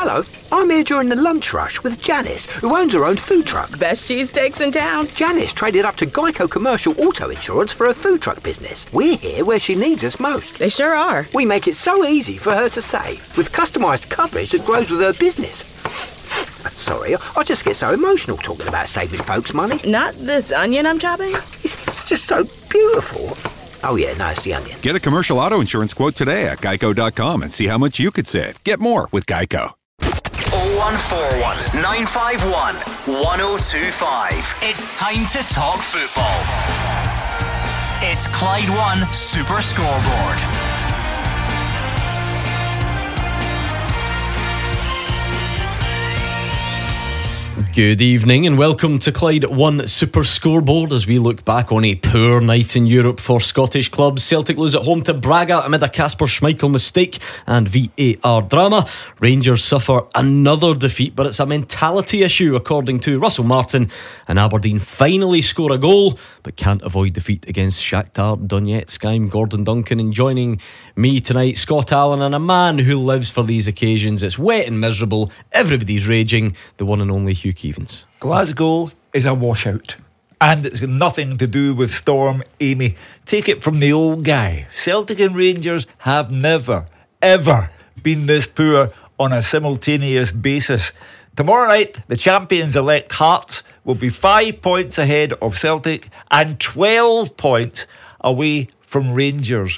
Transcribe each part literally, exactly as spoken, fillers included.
Hello, I'm here during the lunch rush with Janice, who owns her own food truck. Best cheesesteaks in town. Janice traded up to Geico Commercial Auto Insurance for her food truck business. We're here where she needs us most. They sure are. We make it so easy for her to save, with customised coverage that grows with her business. Sorry, I just get so emotional talking about saving folks money. Not this onion I'm chopping? It's just so beautiful. Oh yeah, no, it's the onion. Get a commercial auto insurance quote today at geico dot com and see how much you could save. Get more with Geico. oh one four one, nine five one, one oh two five. It's time to talk football. It's Clyde One Super Scoreboard. Good evening and welcome to Clyde One Super Scoreboard as we look back on a poor night in Europe for Scottish clubs. Celtic lose at home to Braga amid a Kasper Schmeichel mistake and V A R drama. Rangers suffer another defeat, but it's a mentality issue according to Russell Martin, and Aberdeen finally score a goal but can't avoid defeat against Shakhtar Donetsk. I'm Gordon Duncan, and joining me tonight, Scott Allen, and a man who lives for these occasions. It's wet and miserable, everybody's raging, the one and only Hugh Keevins. Glasgow is a washout, and it's got nothing to do with Storm Amy. Take it from the old guy. Celtic and Rangers have never, ever been this poor on a simultaneous basis. Tomorrow night, the champions-elect Hearts will be five points ahead of Celtic and twelve points away from Rangers.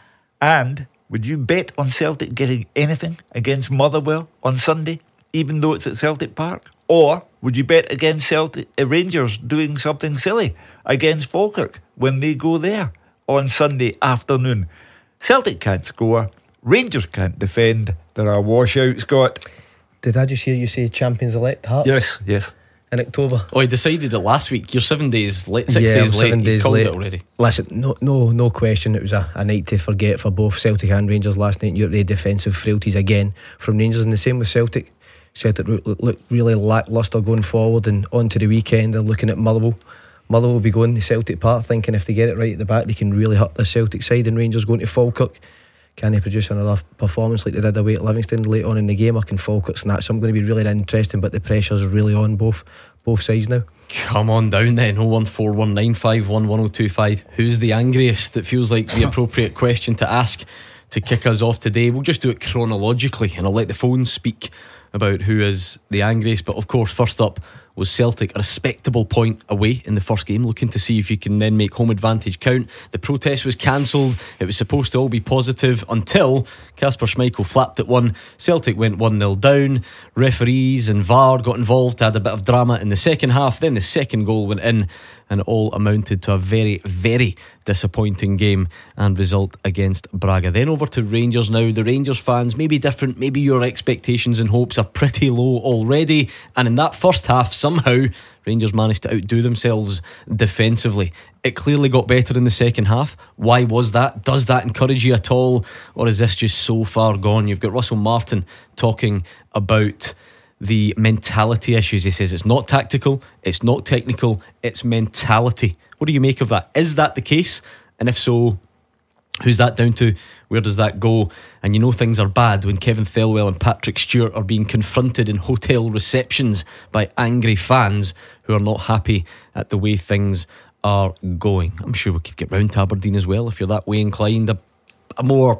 And would you bet on Celtic getting anything against Motherwell on Sunday, even though it's at Celtic Park? Or would you bet against Celtic uh, Rangers doing something silly against Falkirk when they go there on Sunday afternoon? Celtic can't score, Rangers can't defend. They're a washout, Scott. Did I just hear you say champions-elect Hearts? Yes, yes. In October. Oh, I decided it last week. You're seven days late, six yeah, days I'm late. seven He's days called late. it already. Listen, no, no, no question. It was a, a night to forget for both Celtic and Rangers last night. You're the defensive frailties again from Rangers, and the same with Celtic. Celtic look really lacklustre going forward, and on to the weekend they're looking at Motherwell. Motherwell will be going to Celtic Park thinking if they get it right at the back they can really hurt the Celtic side, and Rangers going to Falkirk. Can they produce another performance like they did away at Livingston late on in the game, or can Falkirk snatch some? Going to be really interesting, but the pressure's really on both both sides now. Come on down then. oh one four one nine five one one oh two five. Who's the angriest? It feels like the appropriate question to ask to kick us off today. We'll just do it chronologically and I'll let the phones speak about who is the angriest. But of course, first up was Celtic, a respectable point away in the first game, looking to see if you can then make home advantage count. The protest was cancelled. It was supposed to all be positive until Kasper Schmeichel flapped at one. Celtic went one nil down. Referees and V A R got involved, had a bit of drama in the second half. Then the second goal went in, and it all amounted to a very, very disappointing game and result against Braga. Then over to Rangers now. The Rangers fans may be different. Maybe your expectations and hopes are pretty low already, and in that first half somehow Rangers managed to outdo themselves defensively. It clearly got better in the second half. Why was that? Does that encourage you at all, or is this just so far gone? You've got Russell Martin talking about the mentality issues. He says it's not tactical, it's not technical, it's mentality. What do you make of that? Is that the case? And if so, who's that down to? Where does that go? And you know things are bad when Kevin Thelwell and Patrick Stewart are being confronted in hotel receptions by angry fans who are not happy at the way things are going. I'm sure we could get round to Aberdeen as well if you're that way inclined. A, a more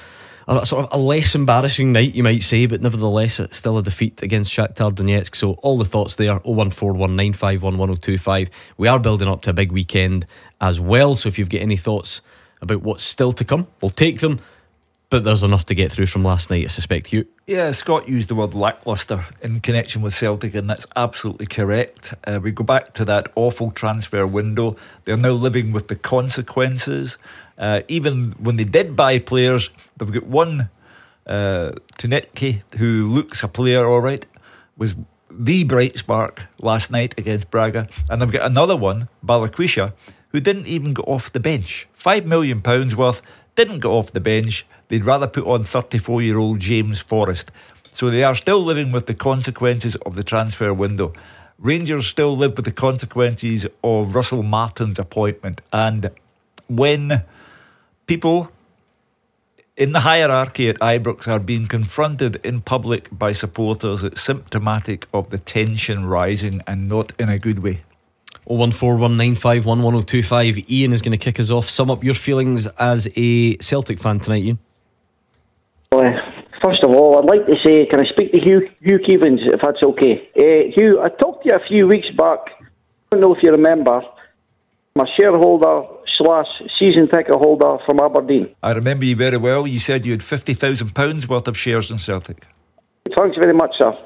a sort of a less embarrassing night, you might say, but nevertheless it's still a defeat against Shakhtar Donetsk. So all the thoughts there. oh one four one nine five one one oh two five. We are building up to a big weekend as well, so if you've got any thoughts about what's still to come, we'll take them. But there's enough to get through from last night, I suspect. You Yeah, Scott used the word lacklustre in connection with Celtic, and that's absolutely correct. Uh, we go back to that awful transfer window. They're now living with the consequences. Uh, even when they did buy players, they've got one, uh, Tunetke, who looks a player all right, was the bright spark last night against Braga, and they've got another one, Balikwisha, who didn't even go off the bench. Five million pounds worth, didn't go off the bench. They'd rather put on thirty-four-year-old James Forrest. So they are still living with the consequences of the transfer window. Rangers still live with the consequences of Russell Martin's appointment. And when people in the hierarchy at Ibrox are being confronted in public by supporters. It's symptomatic of the tension rising, and not in a good way. oh one four one nine five one one oh two five. Ian is going to kick us off. Sum up your feelings as a Celtic fan tonight, Ian. Well, first of all, I'd like to say, can I speak to Hugh, Hugh Keevins, if that's okay? Uh, Hugh, I talked to you a few weeks back. I don't know if you remember. I'm a shareholder slash season ticket holder from Aberdeen. I remember you very well. You said you had fifty thousand pounds worth of shares in Celtic. Thanks very much, sir.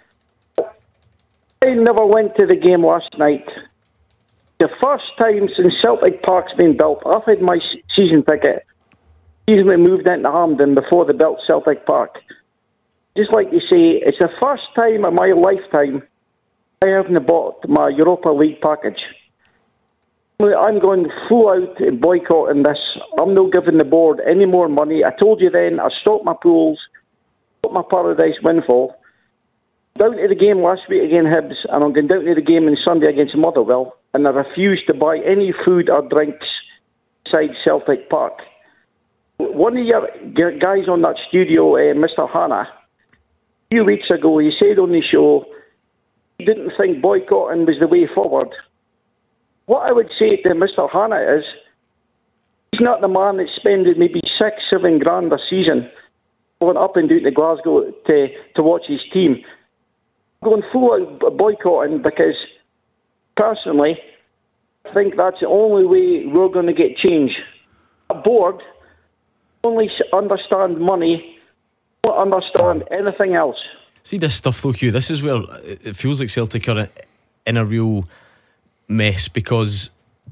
I never went to the game last night. The first time since Celtic Park's been built, I've had my season ticket. Season we moved into Hampden before they built Celtic Park. Just like you say, it's the first time in my lifetime I haven't bought my Europa League package. I'm going full out boycotting this. I'm not giving the board any more money. I told you then, I stopped my pools, stopped my Paradise windfall. Down to the game last week against Hibs, and I'm going down to the game on Sunday against Motherwell, and I refuse to buy any food or drinks inside Celtic Park. One of your guys on that studio, uh, Mister Hanna, a few weeks ago, he said on the show he didn't think boycotting was the way forward. What I would say to Mister Hanna is, he's not the man that's spending maybe six, seven grand a season going up and down to Glasgow to, to watch his team. I'm going full out boycotting because, personally, I think that's the only way we're going to get change. A board only understand money, don't understand anything else. See this stuff though, Hugh, this is where it feels like Celtic are in a real mess, because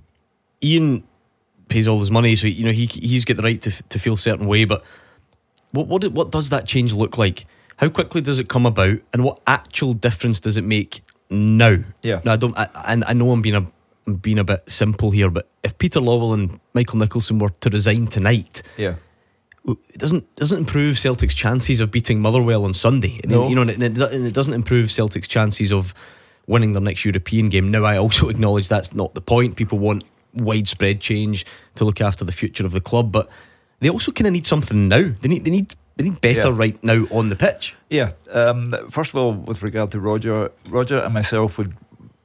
Ian pays all his money, so you know he he's got the right to to feel a certain way, but what what what does that change look like? How quickly does it come about, and what actual difference does it make now? Yeah. Now I don't I, and I know I'm being a I'm being a bit simple here, but if Peter Lawwell and Michael Nicholson were to resign tonight, yeah, it doesn't doesn't improve Celtic's chances of beating Motherwell on Sunday. No. You know, and it, and it doesn't improve Celtic's chances of winning their next European game. Now, I also acknowledge that's not the point. People want widespread change to look after the future of the club, but they also kind of need something now. They need they need they need better yeah. right now on the pitch. Yeah. Um, first of all, with regard to Roger, Roger and myself would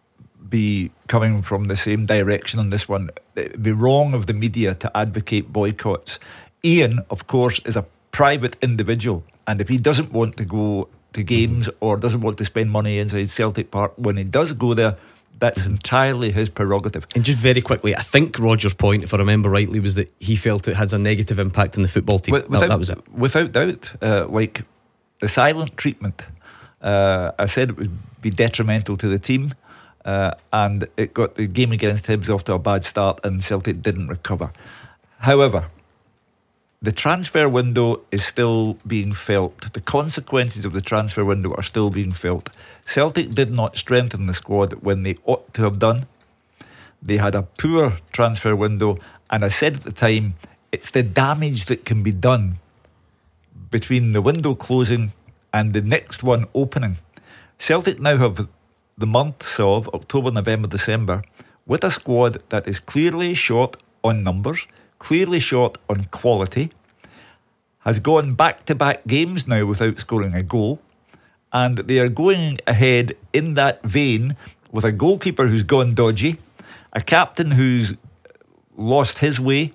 be coming from the same direction on this one. It'd be wrong of the media to advocate boycotts. Ian, of course, is a private individual, and if he doesn't want to go to games or doesn't want to spend money inside Celtic Park when he does go there, that's entirely his prerogative. And just very quickly, I think Roger's point, if I remember rightly, was that he felt it has a negative impact on the football team. Without, that, that was it. Without doubt. Uh, like the silent treatment, uh, I said it would be detrimental to the team, uh, and it got the game against Hibs off to a bad start, and Celtic didn't recover. However, the transfer window is still being felt. The consequences of the transfer window are still being felt. Celtic did not strengthen the squad when they ought to have done. They had a poor transfer window, and I said at the time, it's the damage that can be done between the window closing and the next one opening. Celtic now have the months of October, November, December with a squad that is clearly short on numbers, clearly short on quality, has gone back-to-back games now without scoring a goal, and they are going ahead in that vein with a goalkeeper who's gone dodgy, a captain who's lost his way,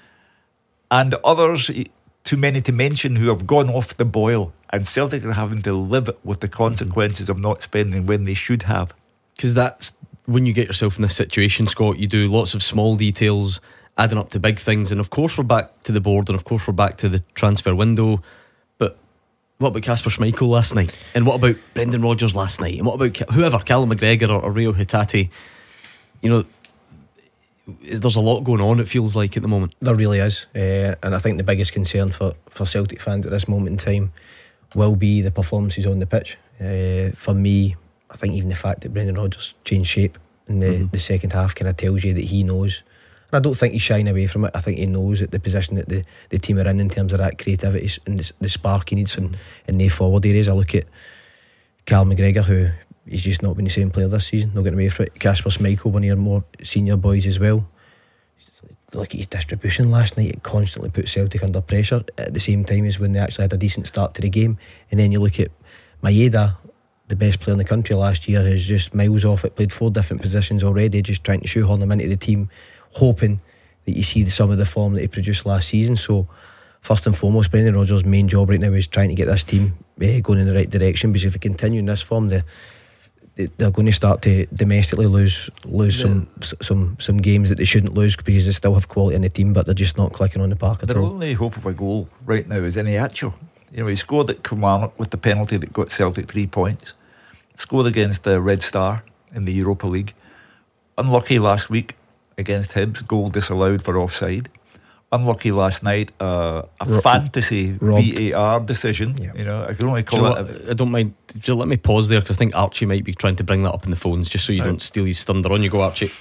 and others, too many to mention, who have gone off the boil, and Celtic are having to live with the consequences of not spending when they should have. Because that's when you get yourself in this situation, Scott, you do lots of small details adding up to big things, and of course we're back to the board, and of course we're back to the transfer window, but what about Kasper Schmeichel last night, and what about Brendan Rodgers last night, and what about whoever, Callum McGregor or, or Rio Hitati? You know, there's a lot going on, it feels like, at the moment. There really is, uh, and I think the biggest concern for, for Celtic fans at this moment in time will be the performances on the pitch. Uh, for me, I think even the fact that Brendan Rodgers changed shape in the, mm-hmm. the second half kind of tells you that he knows. And I don't think he's shying away from it. I think he knows that the position that the, the team are in in terms of that creativity and the, the spark he needs in, in the forward areas. I look at Cal McGregor, who he's just not been the same player this season, not getting away from it. Kasper Schmeichel, one of your more senior boys as well. look at his distribution last night. It constantly put Celtic under pressure at the same time as when they actually had a decent start to the game. And then you look at Maeda, the best player in the country last year, who's just miles off it, played four different positions already, just trying to shoehorn him into the team, hoping that you see some of the form that he produced last season. So first and foremost, Brendan Rodgers' main job right now is trying to get this team uh, going in the right direction, because if they continue in this form, they they're going to start to domestically lose lose yeah. some some some games that they shouldn't lose, because they still have quality in the team, but they're just not clicking on the park at Their all. Their only hope of a goal right now is Iheanacho. You know, he scored at Kilmarnock with the penalty that got Celtic three points. Scored against the Red Star in the Europa League. Unlucky last week against Hibs, goal disallowed for offside. Unlucky last night, uh, a Ro- fantasy robbed. V A R decision. Yeah. You know, I can only call do it. A, I don't mind. Just let me pause there, because I think Archie might be trying to bring that up in the phones, just so you right. don't steal his thunder. On you go, Archie.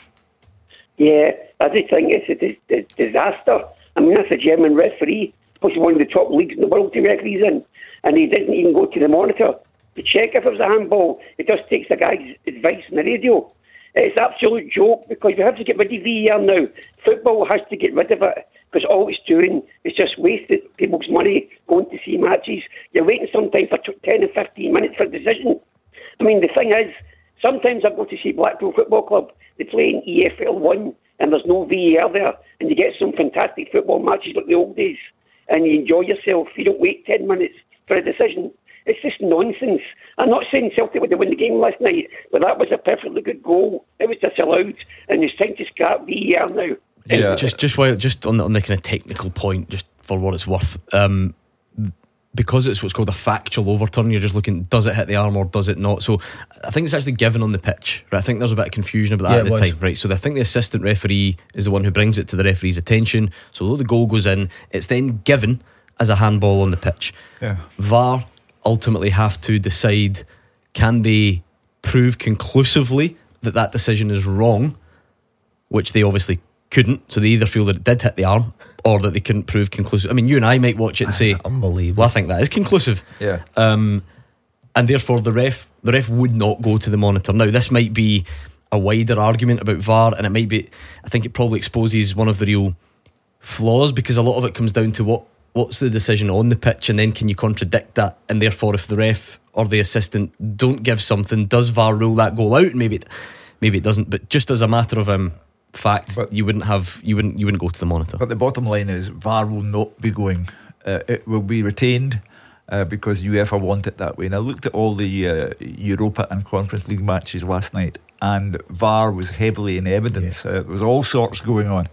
Yeah, I just think it's a dis- dis- disaster. I mean, that's a German referee, supposed to be one of the top leagues in the world to referees in, and he didn't even go to the monitor to check if it was a handball. It just takes the guy's advice on the radio. It's an absolute joke, because we have to get rid of V A R now. Football has to get rid of it, because all it's doing is just wasting people's money going to see matches. You're waiting sometimes for ten and fifteen minutes for a decision. I mean, the thing is, sometimes I go to see Blackpool Football Club. They play in E F L one, and there's no V A R there, and you get some fantastic football matches like the old days, and you enjoy yourself. You don't wait ten minutes for a decision. It's just nonsense. I'm not saying Celtic would have won the game last night, but that was a perfectly good goal. It was disallowed, and it's time to scrap V A R now. Yeah. Just, just while, just on the, on the kind of technical point, just for what it's worth, um, because it's what's called a factual overturn. You're just looking, does it hit the arm or does it not? So I think it's actually given on the pitch. Right? I think there's a bit of confusion about that yeah, at the was. time. Right? So I think the assistant referee is the one who brings it to the referee's attention. So although the goal goes in, it's then given as a handball on the pitch. Yeah. V A R ultimately have to decide, can they prove conclusively that that decision is wrong, which they obviously couldn't. So they either feel that it did hit the arm, or that they couldn't prove conclusive. I mean, you and I might watch it and say, unbelievable, well, I think that is conclusive. Yeah. Um, and therefore the ref the ref would not go to the monitor. Now this might be a wider argument about V A R, and it might be, I think it probably exposes one of the real flaws, because a lot of it comes down to what what's the decision on the pitch, and then can you contradict that? And therefore, if the ref or the assistant don't give something, does V A R rule that goal out? Maybe it, maybe it doesn't. But just as a matter of um, fact, but you wouldn't have you wouldn't you wouldn't go to the monitor. But the bottom line is, V A R will not be going. Uh, it will be retained uh, because UEFA want it that way. And I looked at all the uh, Europa and Conference League matches last night, and V A R was heavily in evidence. Yeah. Uh, there was all sorts going on.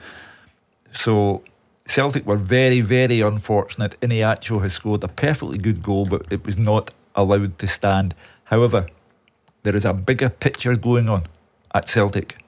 So Celtic were very, very unfortunate. Iheanacho has scored a perfectly good goal, but it was not allowed to stand. However, there is a bigger picture going on at Celtic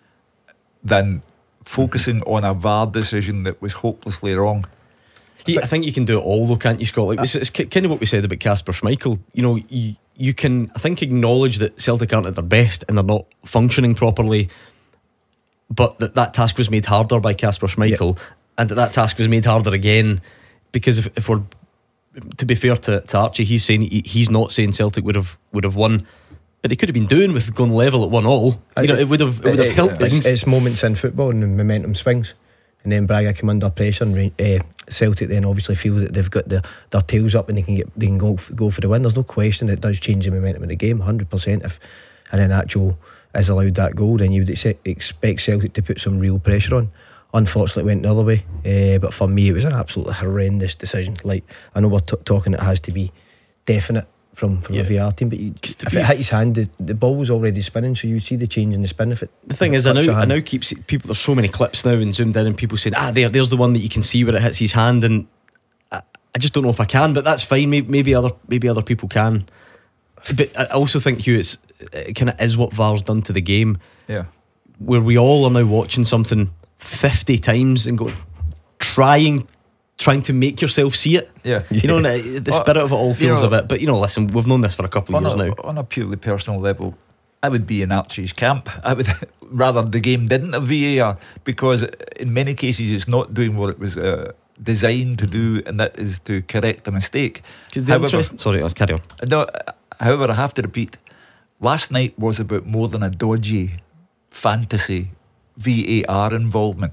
than focusing on a V A R decision that was hopelessly wrong. Yeah, I think you can do it all though, can't you, Scott? Like, it's, it's kind of what we said about Kasper Schmeichel. You know, you, you can, I think, acknowledge that Celtic aren't at their best and they're not functioning properly, but that that task was made harder by Kasper Schmeichel. Yep. And that that task was made harder again, because if, if we're to be fair to, to Archie, he's saying he, he's not saying Celtic would have would have won, but they could have been doing with going level at one all. You know, it would have it would have it, helped it's, things. It's moments in football and the momentum swings, and then Braga come under pressure, and uh, Celtic then obviously feel that they've got the, their tails up and they can get they can go go for the win. There's no question it does change the momentum of the game, one hundred percent. If an Iheanacho is allowed that goal, then you would ex- expect Celtic to put some real pressure on. Unfortunately, it went the other way, uh, but for me, it was an absolutely horrendous decision. Like, I know we're t- talking, it has to be definite from, from yeah. a V A R team, but you, if it hit his hand, the, the ball was already spinning, so you would see the change in the spin. If it the thing is, I know, I now keep see, people. There's so many clips now and zoomed in, and people saying, "Ah, there, there's the one that you can see where it hits his hand," and I, I just don't know if I can, but that's fine. Maybe, maybe other, maybe other people can. But I also think, Hugh, it's it kind of is what V A R's done to the game. Yeah, where we all are now watching something fifty times and go trying trying to make yourself see it. Yeah, you know, the spirit of it all feels you know, a bit. But you know, listen, we've known this for a couple of years a, now. On a purely personal level, I would be in Archie's camp. I would rather the game didn't have V A R, because in many cases it's not doing what it was uh, designed to do, and that is to correct a mistake. Because the interest, sorry, I'll carry on. No, however, I have to repeat, last night was about more than a dodgy fantasy V A R involvement.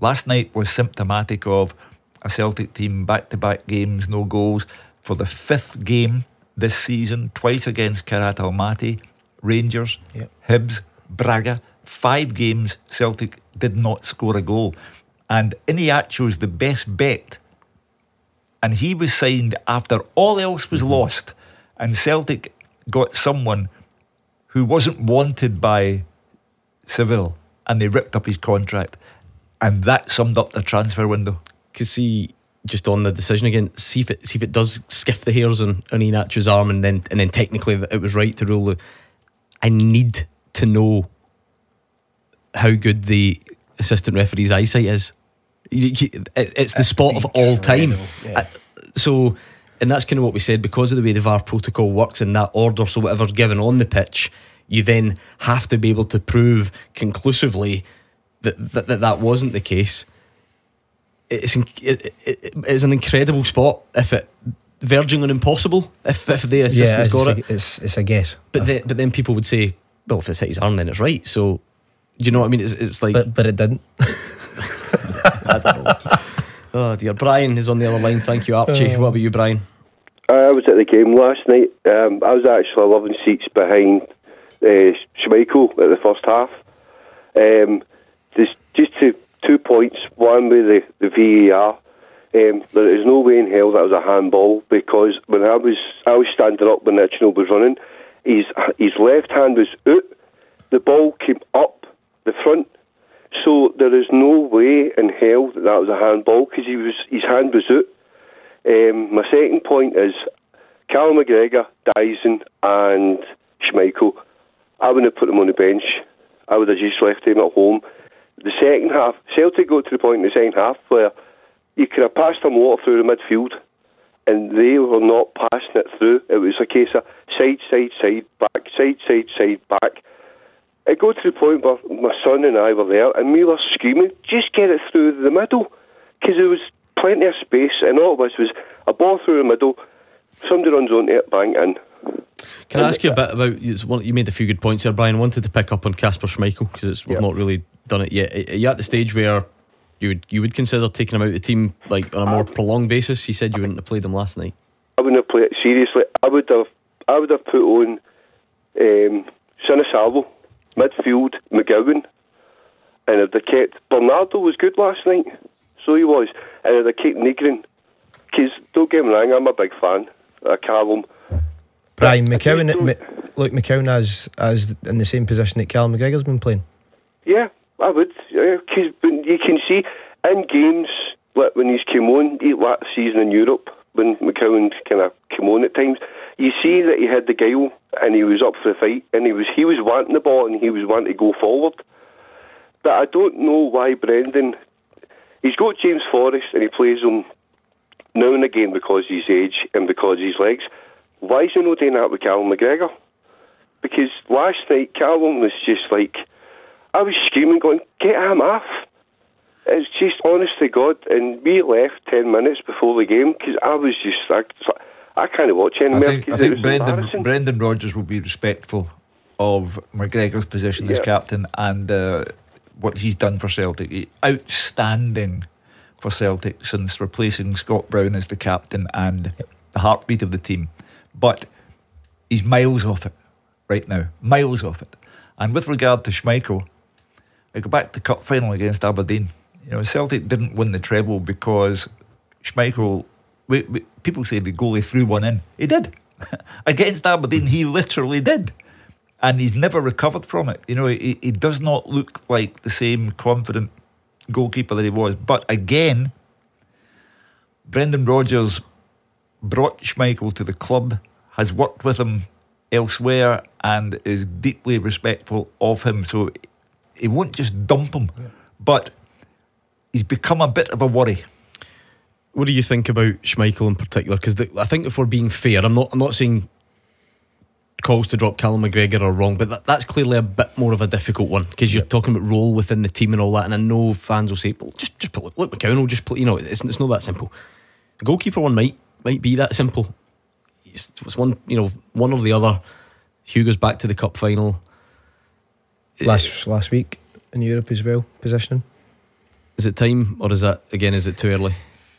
Last night was symptomatic of a Celtic team back-to-back games, no goals for the fifth game this season, twice against Karat Almaty, Rangers, yep. Hibs, Braga. Five games Celtic did not score a goal, and Iheanacho's the best bet, and he was signed after all else was mm-hmm. lost, and Celtic got someone who wasn't wanted by Seville, and they ripped up his contract, and that summed up the transfer window. Because see, just on the decision again, see if it see if it does skiff the hairs on, on Iheanacho's arm, and then and then technically it was right to rule the. I need to know how good the assistant referee's eyesight is. It's the spot of all time. Yeah. So, and that's kind of what we said, because of the way the V A R protocol works in that order. So whatever's given on the pitch, you then have to be able to prove conclusively that that, that, that wasn't the case. It's it, it, it's an incredible spot, if it verging on impossible if, if the assistant's yeah, got it's it. A, it's, it's a guess. But then, but then people would say, well, if it's hit his arm, then it's right. So, do you know what I mean? It's, it's like, but, but it didn't. I don't know. Oh dear. Brian is on the other line. Thank you, Archie. Uh, what about you, Brian? I was at the game last night. Um, I was actually eleven seats behind uh, Schmeichel at the first half. Um, just, just to two points. One with the, the V A R. Um, there is no way in hell that was a handball, because when I was I was standing up when Ichinol was running, his his left hand was out. The ball came up the front. So there is no way in hell that that was a handball, because he was his hand was out. Um, my second point is Callum McGregor, Dyson and Schmeichel. I wouldn't have put them on the bench. I would have just left them at home. The second half, Celtic got to the point in the second half where you could have passed them water through the midfield, and they were not passing it through. It was a case of side, side, side, back, side, side, side, back. It got to the point where my son and I were there, and we were screaming, just get it through the middle, because there was plenty of space, and all it was was a ball through the middle, somebody runs onto it, bang, in. Can and I ask you a bit about, you made a few good points here, Brian. I wanted to pick up on Kasper Schmeichel, because we've yep. not really done it yet. Are you at the stage where you would you would consider taking him out of the team, like on a more prolonged basis? You said you wouldn't have played him last night. I wouldn't have played it seriously. I would have I would have put on um, Sinisalvo, midfield, McGowan, and if they kept Bernardo was good last night, so he was, and if they kept Negrin, because don't get me wrong, I'm a big fan of Callum. Brian McCowan, M- look, McCowan as as in the same position that Callum McGregor's been playing. Yeah, I would, because uh, you can see in games like when he's come on last season in Europe, when McCowan kind of came on at times, you see that he had the guile and he was up for the fight, and he was he was wanting the ball and he was wanting to go forward. But I don't know why Brendan, he's got James Forrest and he plays him now and again because of his age and because of his legs. Why is he not doing that with Callum McGregor? Because last night Callum was just like, I was screaming going, get him off. It's just honest to God, and we left ten minutes before the game because I was just I, I can't watch anymore. I think, I think Brendan, Brendan Rodgers will be respectful of McGregor's position yeah. as captain and uh, what he's done for Celtic. He, outstanding for Celtic since replacing Scott Brown as the captain and yep. the heartbeat of the team. But he's miles off it right now, miles off it. And with regard to Schmeichel, I go back to the cup final against Aberdeen. You know, Celtic didn't win the treble because Schmeichel, we, we, people say the goalie threw one in. He did. Against Aberdeen, he literally did. And he's never recovered from it. You know, he, he does not look like the same confident goalkeeper that he was. But again, Brendan Rodgers brought Schmeichel to the club, has worked with him elsewhere and is deeply respectful of him. So he won't just dump him. Yeah. But he's become a bit of a worry. What do you think about Schmeichel in particular? Because I think if we're being fair, I'm not I'm not saying calls to drop Callum McGregor are wrong, but that, that's clearly a bit more of a difficult one, because you're yep. talking about role within the team and all that, and I know fans will say, well, just, just put, look, McCowan will just play, you know, it's, it's not that simple. The goalkeeper one might might be that simple. It's, it's one, you know, one or the other. Hugo's back to the cup final last last week in Europe as well, positioning. Is it time, or is that again? Is it too early?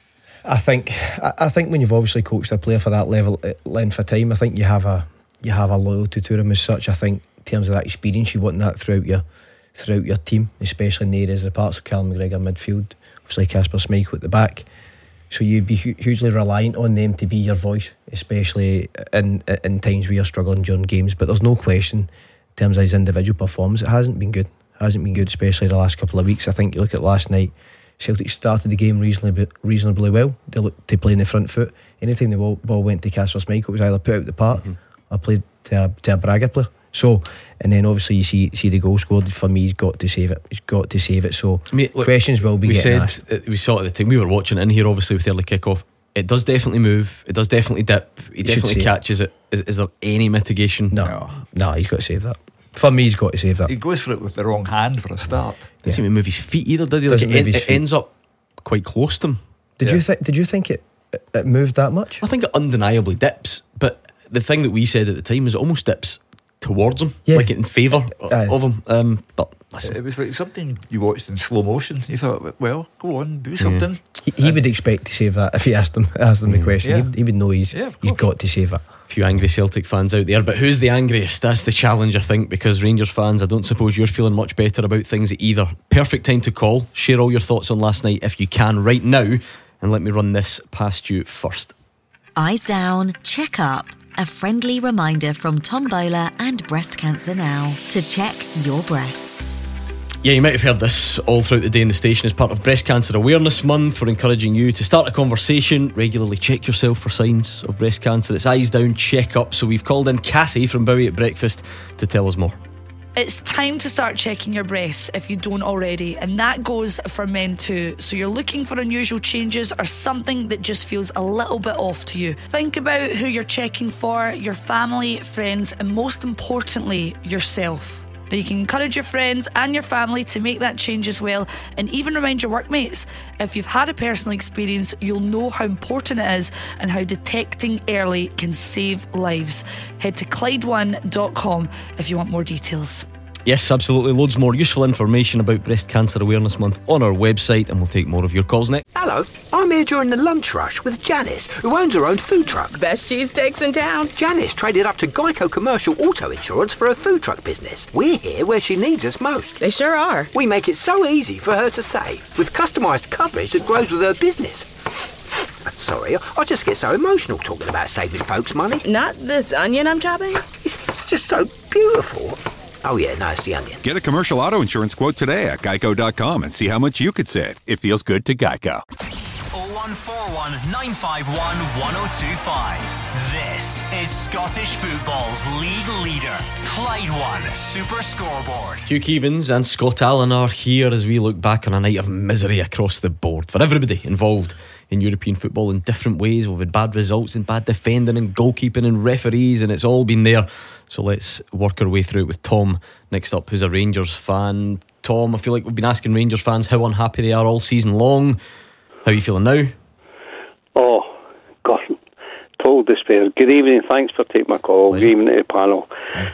I think I, I think when you've obviously coached a player for that level uh, length of time, I think you have a you have a loyalty to him as such. I think in terms of that experience, you want that throughout your throughout your team, especially in the areas of the parts of Callum McGregor midfield, obviously Casper Schmeichel at the back. So you'd be hu- hugely reliant on them to be your voice, especially in in times where you're struggling during games. But there's no question in terms of his individual performance, it hasn't been good. It hasn't been good, especially the last couple of weeks. I think you look at last night, Celtic started the game reasonably reasonably well. They looked to play in the front foot. Anytime the ball, ball went to Casper Schmeichel, it was either put out the park mm-hmm. or played to a, to a Braga player. So, and then obviously you see see the goal scored. For me, he's got to save it. He's got to save it. So, Mate, look, questions will be we getting said, asked. We saw it at the time. We were watching it in here, obviously, with early kick-off. It does definitely move. It does definitely dip. He You definitely should say catches it. Is, is there any mitigation? No, no, no, he's got to save that. For me, he's got to save that. He goes for it with the wrong hand for a start. Doesn't yeah. even move his feet either, did he? Like Doesn't it, move en- his it feet. ends up quite close to him. Did Yeah. you think? Did you think it it moved that much? I think it undeniably dips, but the thing that we said at the time is it almost dips towards him, Yeah. like in favour Aye. of him. Um, but listen, It was like something you watched in slow motion. You thought, well, go on, do something. He, he would expect to save that if he asked him asked him the question. Yeah. He, he would know he's Yeah, of he's course. got to save that. few angry Celtic fans out there, but who's the angriest? That's the challenge, I think, because Rangers fans, I don't suppose you're feeling much better about things either. Perfect time to call. Share all your thoughts on last night if you can right now, and let me run this past you first. Eyes down, check up. A friendly reminder from Tombola and Breast Cancer Now to check your breasts. Yeah, you might have heard this all throughout the day in the station. As part of Breast Cancer Awareness Month, we're encouraging you to start a conversation. Regularly check yourself for signs of breast cancer. It's eyes down, check up. So we've called in Cassie from Bowie at Breakfast to tell us more. It's time to start checking your breasts if you don't already, and that goes for men too. So you're looking for unusual changes or something that just feels a little bit off to you. Think about who you're checking for, your family, friends, and most importantly, yourself. Now you can encourage your friends and your family to make that change as well, and even remind your workmates. If you've had a personal experience, you'll know how important it is and how detecting early can save lives. Head to Clyde one dot com if you want more details. Yes, absolutely. Loads more useful information about Breast Cancer Awareness Month on our website, and we'll take more of your calls next. Hello, I'm here during the lunch rush with Janice, who owns her own food truck. Best cheesesteaks in town. Janice traded up to Geico Commercial Auto Insurance for her food truck business. We're here where she needs us most. They sure are. We make it so easy for her to save, with customised coverage that grows with her business. Sorry, I just get so emotional talking about saving folks money. Not this onion I'm chopping. It's just so beautiful. Oh yeah, no, it's the onion. Get a commercial auto insurance quote today at geico dot com and see how much you could save. It feels good to Geico. oh one four one, nine five one, one oh two five. This is Scottish football's league leader, Clyde One Super Scoreboard. Hugh Keevins and Scott Allen are here as we look back on a night of misery across the board for everybody involved in European football in different ways. We've had bad results and bad defending and goalkeeping and referees, and it's all been there. So let's work our way through it with Tom next up, who's a Rangers fan. Tom, I feel like we've been asking Rangers fans how unhappy they are all season long. How are you feeling now? Oh, God, total despair. Good evening, thanks for taking my call. Pleasure. Good evening to the panel.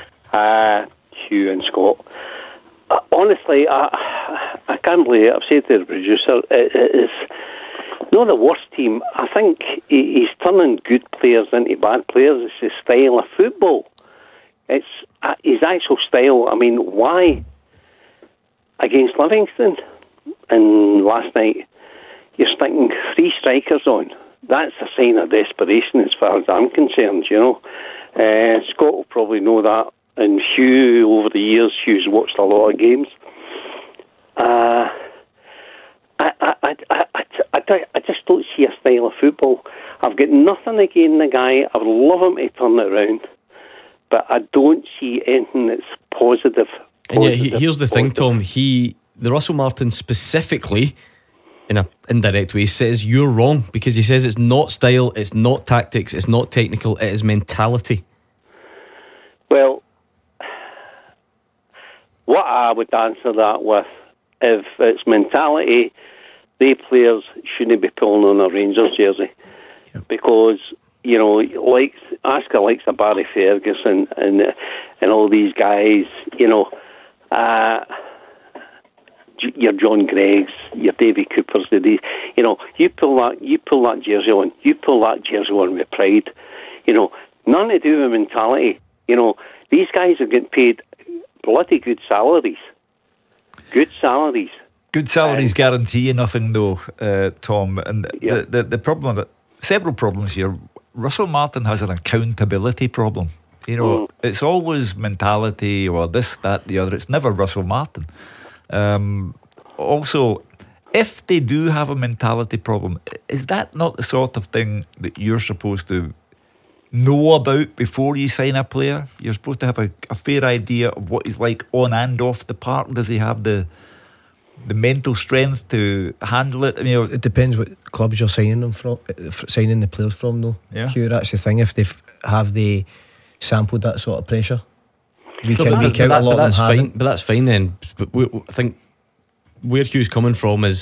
Uh, Hugh and Scott. Uh, honestly, I, I can't believe it. I've said to the producer, it, it is not the worst team. I think he, he's turning good players into bad players. It's his style of football. It's uh, his actual style. I mean, why against Livingston and last night you're sticking three strikers on? That's a sign of desperation as far as I'm concerned, you know. Uh, Scott will probably know that. And Hugh, over the years, Hugh's watched a lot of games. Uh, I, I, I, I, I, I just don't see a style of football. I've got nothing against the guy. I would love him to turn it around. But I don't see anything that's positive. And yeah, he, positive, here's the thing, positive. Tom. He, the Russell Martin specifically, in an indirect way, says you're wrong, because he says it's not style, it's not tactics, it's not technical, it is mentality. Well, what I would answer that with, if it's mentality, the players shouldn't be pulling on a Rangers jersey. Yep. Because, you know, like ask the likes of Barry Ferguson and and all these guys, you know, uh, your John Greggs, your Davy Coopers, the days. You know, you pull that, you pull that jersey on, you pull that jersey on with pride. You know, nothing to do with mentality. You know, these guys are getting paid bloody good salaries. Good salaries. Good salaries um, guarantee you nothing, though, uh, Tom. And yeah. the, the the problem, several problems here. Russell Martin has an accountability problem. You know, mm. it's always mentality or this, that, the other. It's never Russell Martin. Um, also, if they do have a mentality problem, is that not the sort of thing that you're supposed to know about before you sign a player? You're supposed to have a, a fair idea of what he's like on and off the park. Does he have the the mental strength to handle it? I mean, it depends what clubs you're signing them from, signing the players from, though. Yeah, Hugh, that's the thing. If they have they sampled that sort of pressure, week no, in, week out, a lot but that's of them fine. haven't. But that's fine then. But we, I think where Hugh's coming from is,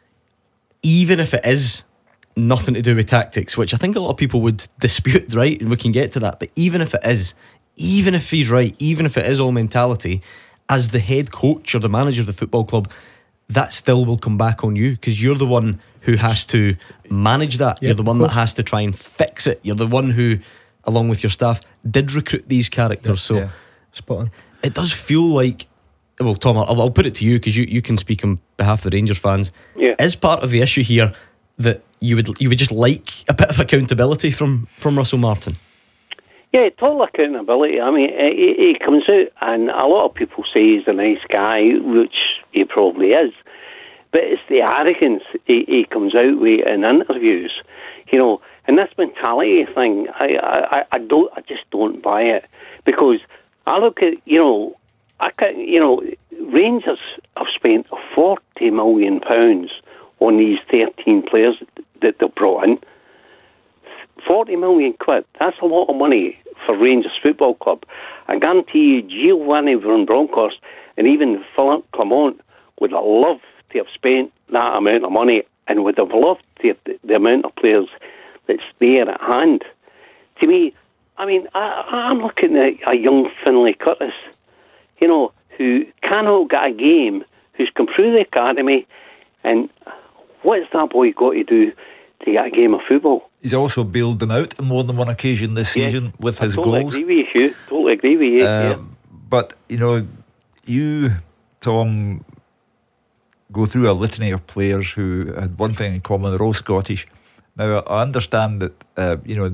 even if it is nothing to do with tactics, which I think a lot of people would dispute, right? And we can get to that. But even if it is, even if he's right, even if it is all mentality, as the head coach or the manager of the football club, that still will come back on you, because you're the one who has to manage that. Yep, you're the one that has to try and fix it. You're the one who, along with your staff, did recruit these characters. So yeah, spot on. It does feel like, well, Tom, I'll, I'll put it to you, because you, you can speak on behalf of the Rangers fans. Yeah. Is part of the issue here that you would you would just like a bit of accountability from, from Russell Martin? Yeah, total accountability. I mean, he, he comes out, and a lot of people say he's a nice guy, which he probably is. But it's the arrogance he, he comes out with in interviews, you know. And this mentality thing, I, I, I don't, I just don't buy it, because I look at, you know, I can, you know, Rangers have spent forty million pounds on these thirteen players that they've brought in. forty million quid, that's a lot of money for Rangers Football Club. I guarantee you Giovanni Van Bronckhorst and even Philip Clement would have loved to have spent that amount of money, and would have loved to have the, the amount of players that's there at hand. To me, I mean, I, I'm looking at a young Finlay Curtis, you know, who cannot get a game, who's come through the academy, and what's that boy got to do to get a game of football? He's also bailed them out on more than one occasion this yeah, season with I his totally goals. Agree with you. Totally agree with you. Uh, yeah. But, you know, you, Tom, go through a litany of players who had one thing in common: they're all Scottish. Now, I understand that, uh, you know,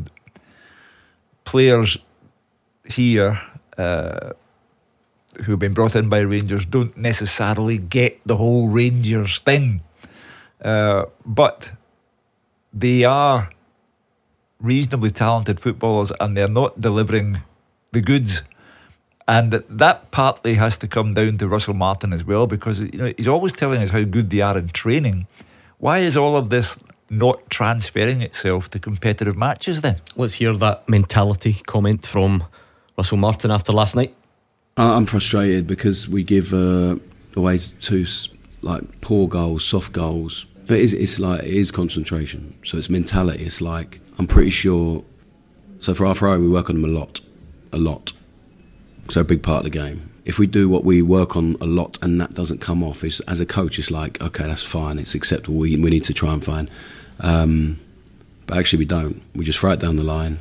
players here uh, who have been brought in by Rangers don't necessarily get the whole Rangers thing. Uh, but they are reasonably talented footballers, and they're not delivering the goods. And that partly has to come down to Russell Martin as well, because, you know, he's always telling us how good they are in training. Why is all of this not transferring itself to competitive matches then? Let's hear that mentality comment from Russell Martin after last night. I'm frustrated because we give uh, away two like poor goals, soft goals. It is, it's like it is concentration. So it's mentality. It's like, I'm pretty sure. So for our throw, we work on them a lot, a lot. So a big part of the game. If we do what we work on a lot and that doesn't come off, it's, as a coach, it's like, okay, that's fine, it's acceptable. We we need to try and find. Um, but actually, we don't. We just throw it down the line.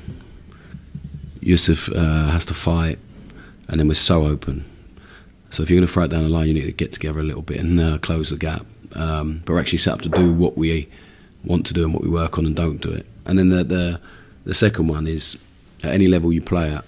Yusuf uh, has to fight, and then we're so open. So if you're going to throw it down the line, you need to get together a little bit and uh, close the gap. Um, but we're actually set up to do what we want to do and what we work on, and don't do it. And then the the, the second one is, at any level you play at,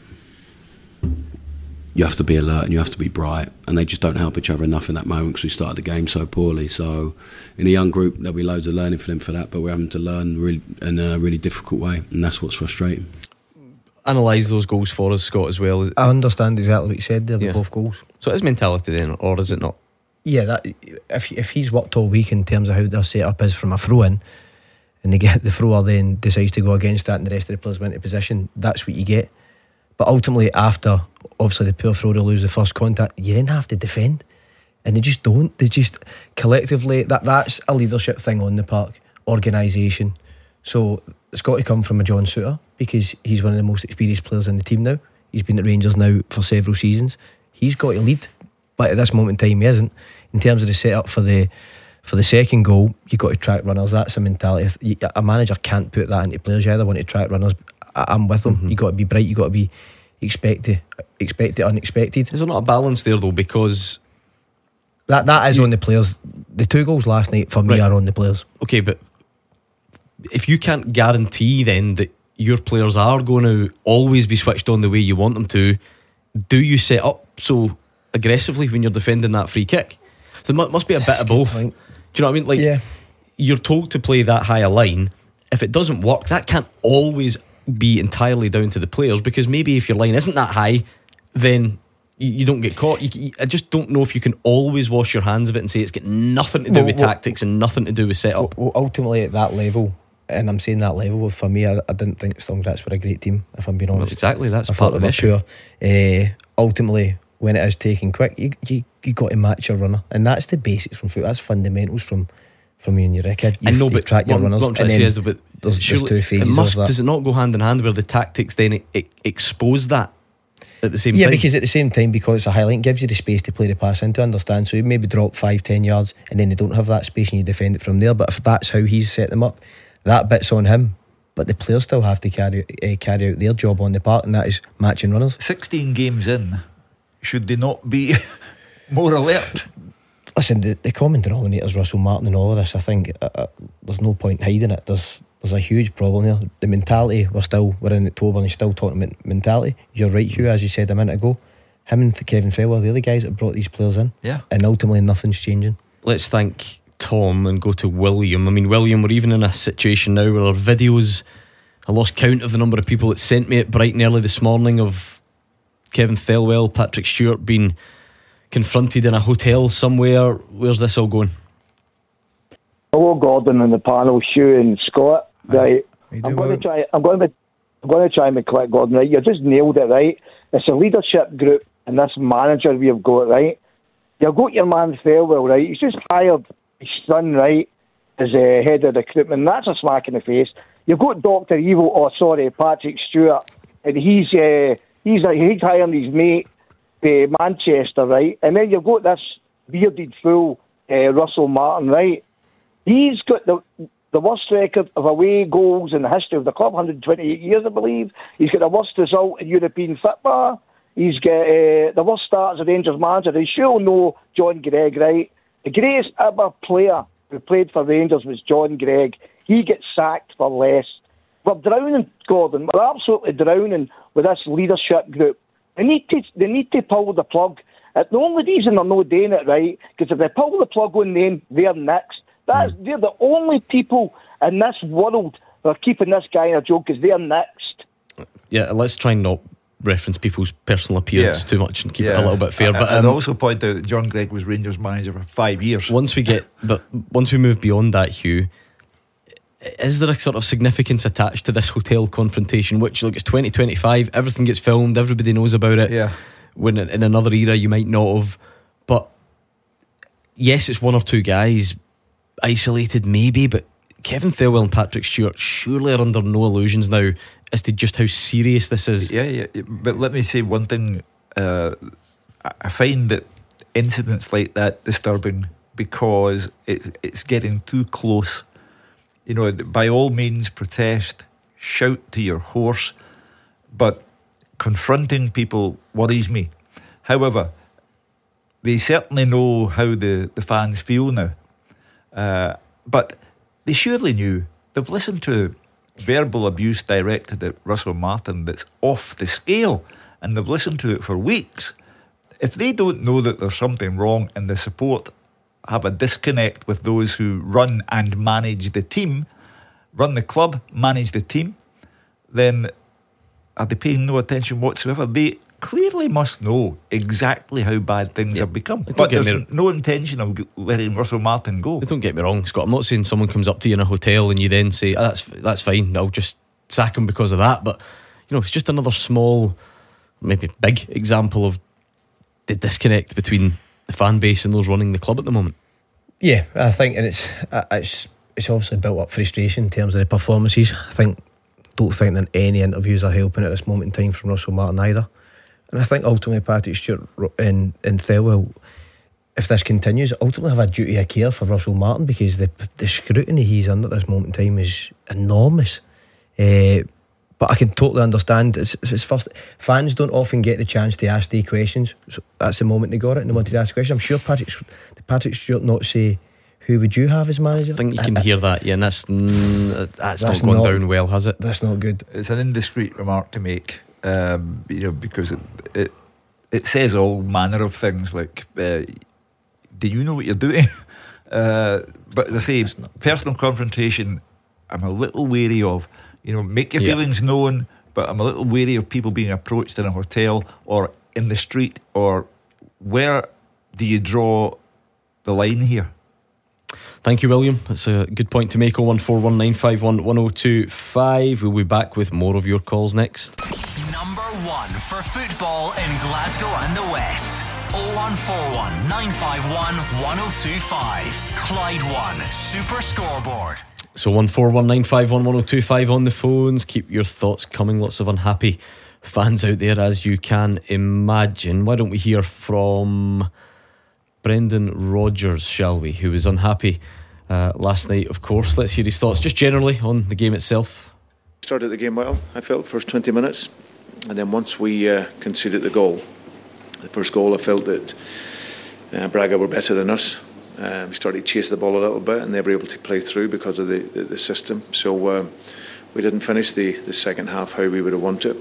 you have to be alert and you have to be bright, and they just don't help each other enough in that moment because we started the game so poorly. So in a young group, there'll be loads of learning for them for that, but we're having to learn really, in a really difficult way, and that's what's frustrating. Analyse those goals for us, Scott, as well. I understand exactly what you said there with yeah. both goals. So it is mentality then, or is it not? Yeah, that if if he's worked all week in terms of how their setup is from a throw-in, and they get the thrower then decides to go against that and the rest of the players went into position, that's what you get. But ultimately, after obviously the poor throw to lose the first contact, you then have to defend, and they just don't. They just collectively, that that's a leadership thing on the park, organisation. So it's got to come from a John Souttar, because he's one of the most experienced players in the team now. He's been at Rangers now for several seasons. He's got to lead. but at this moment in time he isn't. In terms of the setup for the for the second goal, you got to track runners. That's a mentality. A manager can't put that into players. You either want to track runners. I'm with them. Mm-hmm. You got to be bright. You got to be expect the expect the unexpected. Is there not a balance there though? Because that that is you, on the players. The two goals last night for me right. are on the players. Okay, but if you can't guarantee then that your players are going to always be switched on the way you want them to, do you set up so aggressively when you're defending that free kick? There must be a bit of both. Point. Do you know what I mean? Like, yeah. You're told to play that high a line. If it doesn't work, that can't always be entirely down to the players, because maybe if your line isn't that high, then you, you don't get caught. You, you, I just don't know if you can always wash your hands of it and say it's got nothing to do well, with well, tactics and nothing to do with setup. Well, ultimately at that level, and I'm saying that level, for me, I, I didn't think Stonegratz were a great team, if I'm being honest. Well, exactly, that's I part of the issue. Uh, ultimately, when it is taken quick, you, you you got to match your runner, and that's the basics from football. That's fundamentals from from you and you're a kid. You, I know, you but track your what, runners. What I'm trying to say is, but there's, surely, there's two phases it must, of that. Does it not go hand in hand where the tactics then it, it expose that at the same yeah, time? Yeah, because at the same time, because it's a highlight, it gives you the space to play the pass into, understand. So you maybe drop five, ten yards, and then they don't have that space, and you defend it from there. But if that's how he's set them up, that bit's on him. But the players still have to carry uh, carry out their job on the park, and that is matching runners. Sixteen games in, should they not be more alert? Listen, the, the common denominator is Russell Martin and all of this. I think uh, uh, there's no point hiding it. There's there's a huge problem there. The mentality, we're still we're in October and you're still talking about mentality. You're right, Hugh, as you said a minute ago. Him and Kevin Felwell, they're the guys that brought these players in. Yeah. And ultimately nothing's changing. Let's thank Tom and go to William. I mean, William, we're even in a situation now where our videos, I lost count of the number of people that sent me at bright and early this morning of Kevin Thelwell, Patrick Stewart being confronted in a hotel somewhere. Where's this all going? Hello, Gordon and the panel, Hugh and Scott. Right, I'm going to try. I'm going to. I'm going to try and be quick, Gordon. Right, you just nailed it. Right, it's a leadership group, and this manager we've got. Right, you've got your man Thelwell. Right, he's just hired his son. Right, as a head of recruitment. That's a smack in the face. You've got Doctor Evil. Oh, sorry, Patrick Stewart, and he's uh, he's uh, he's hiring his mate. Uh, Manchester, right? And then you've got this bearded fool, uh, Russell Martin, right? He's got the the worst record of away goals in the history of the club, one hundred twenty-eight years, I believe. He's got the worst result in European football. He's got uh, the worst start as a Rangers manager. You sure know John Gregg, right? The greatest ever player who played for Rangers was John Gregg. He gets sacked for less. We're drowning, Gordon. We're absolutely drowning with this leadership group. They need to they need to pull the plug. Uh, the only reason they're not doing it, right, because if they pull the plug on them, they're next. That's, mm. They're the only people in this world that are keeping this guy in a joke, because they're next. Yeah, let's try and not reference people's personal appearance yeah. too much and keep yeah. it a little bit fair. I, but um, um, I'd also point out that John Gregg was Rangers manager for five years. Once we get, but once we move beyond that, Hugh, is there a sort of significance attached to this hotel confrontation? Which, look, it's twenty twenty-five, everything gets filmed, everybody knows about it. Yeah. When in another era you might not have. But yes, it's one or two guys isolated, maybe. But Kevin Thelwell and Patrick Stewart surely are under no illusions now as to just how serious this is. Yeah, yeah. But let me say one thing. Uh, I find that incidents like that disturbing because it, it's getting too close. You know, by all means protest, shout to your horse, but confronting people worries me. However, they certainly know how the, the fans feel now. Uh, but they surely knew. They've listened to verbal abuse directed at Russell Martin that's off the scale, and they've listened to it for weeks. If they don't know that there's something wrong and the support have a disconnect with those who run and manage the team, run the club, manage the team, then are they paying no attention whatsoever? They clearly must know exactly how bad things yeah. have become. But there's me, no intention of letting Russell Martin go. Don't get me wrong, Scott. I'm not saying someone comes up to you in a hotel and you then say, oh, that's that's fine, I'll just sack him because of that. But, you know, it's just another small, maybe big example of the disconnect between the fan base and those running the club at the moment. Yeah, I think, and it's it's it's obviously built up frustration in terms of the performances. I think don't think that any interviews are helping at this moment in time from Russell Martin either. And I think ultimately Patrick Stewart and, and Thelwell, if this continues, ultimately have a duty of care for Russell Martin, because the the scrutiny he's under at this moment in time is enormous. Uh, but I can totally understand. It's, it's first, fans don't often get the chance to ask the questions. So that's the moment they got it and they wanted to ask the question. I'm sure Patrick did Patrick Stewart not say, who would you have as manager? I think you can I, hear that, yeah, and that's, mm, that's, that's not gone not, down well, has it? That's not good. It's an indiscreet remark to make, um, you know, because it, it it says all manner of things like, uh, do you know what you're doing? Uh, but as I say, personal confrontation, I'm a little wary of. You know, make your yeah. feelings known, but I'm a little wary of people being approached in a hotel or in the street. Or where do you draw the line here? Thank you, William. That's a good point to make. oh one four one nine five one one oh two five. We'll be back with more of your calls next. Number one for football in Glasgow and the West. oh one four one nine five one one oh two five. Clyde One Super Scoreboard. So one four one nine five one one oh two five on the phones. Keep your thoughts coming. Lots of unhappy fans out there, as you can imagine. Why don't we hear from Brendan Rodgers, shall we, who was unhappy uh, last night, of course. Let's hear his thoughts just generally on the game itself. Started the game well, I felt, first twenty minutes, and then once we uh, conceded the goal, the first goal, I felt that uh, Braga were better than us. Um, we started to chase the ball a little bit, and they were able to play through because of the, the, the system. So uh, we didn't finish the, the second half how we would have wanted.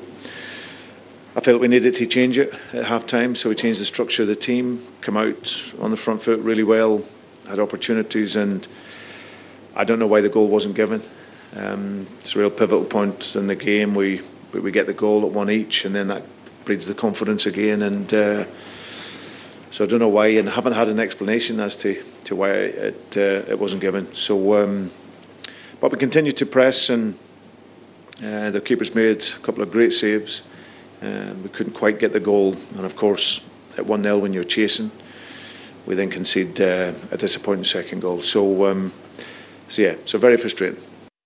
I felt we needed to change it at half time, so we changed the structure of the team, come out on the front foot really well, had opportunities, and I don't know why the goal wasn't given. Um, it's a real pivotal point in the game. We we get the goal at one each, and then that breeds the confidence again, and uh, so I don't know why, and I haven't had an explanation as to, to why it uh, it wasn't given. So, um, but we continued to press, and uh, the keeper's made a couple of great saves. Um, we couldn't quite get the goal, and of course, at one nil when you're chasing, we then concede uh, a disappointing second goal. So, um, so yeah, so very frustrating.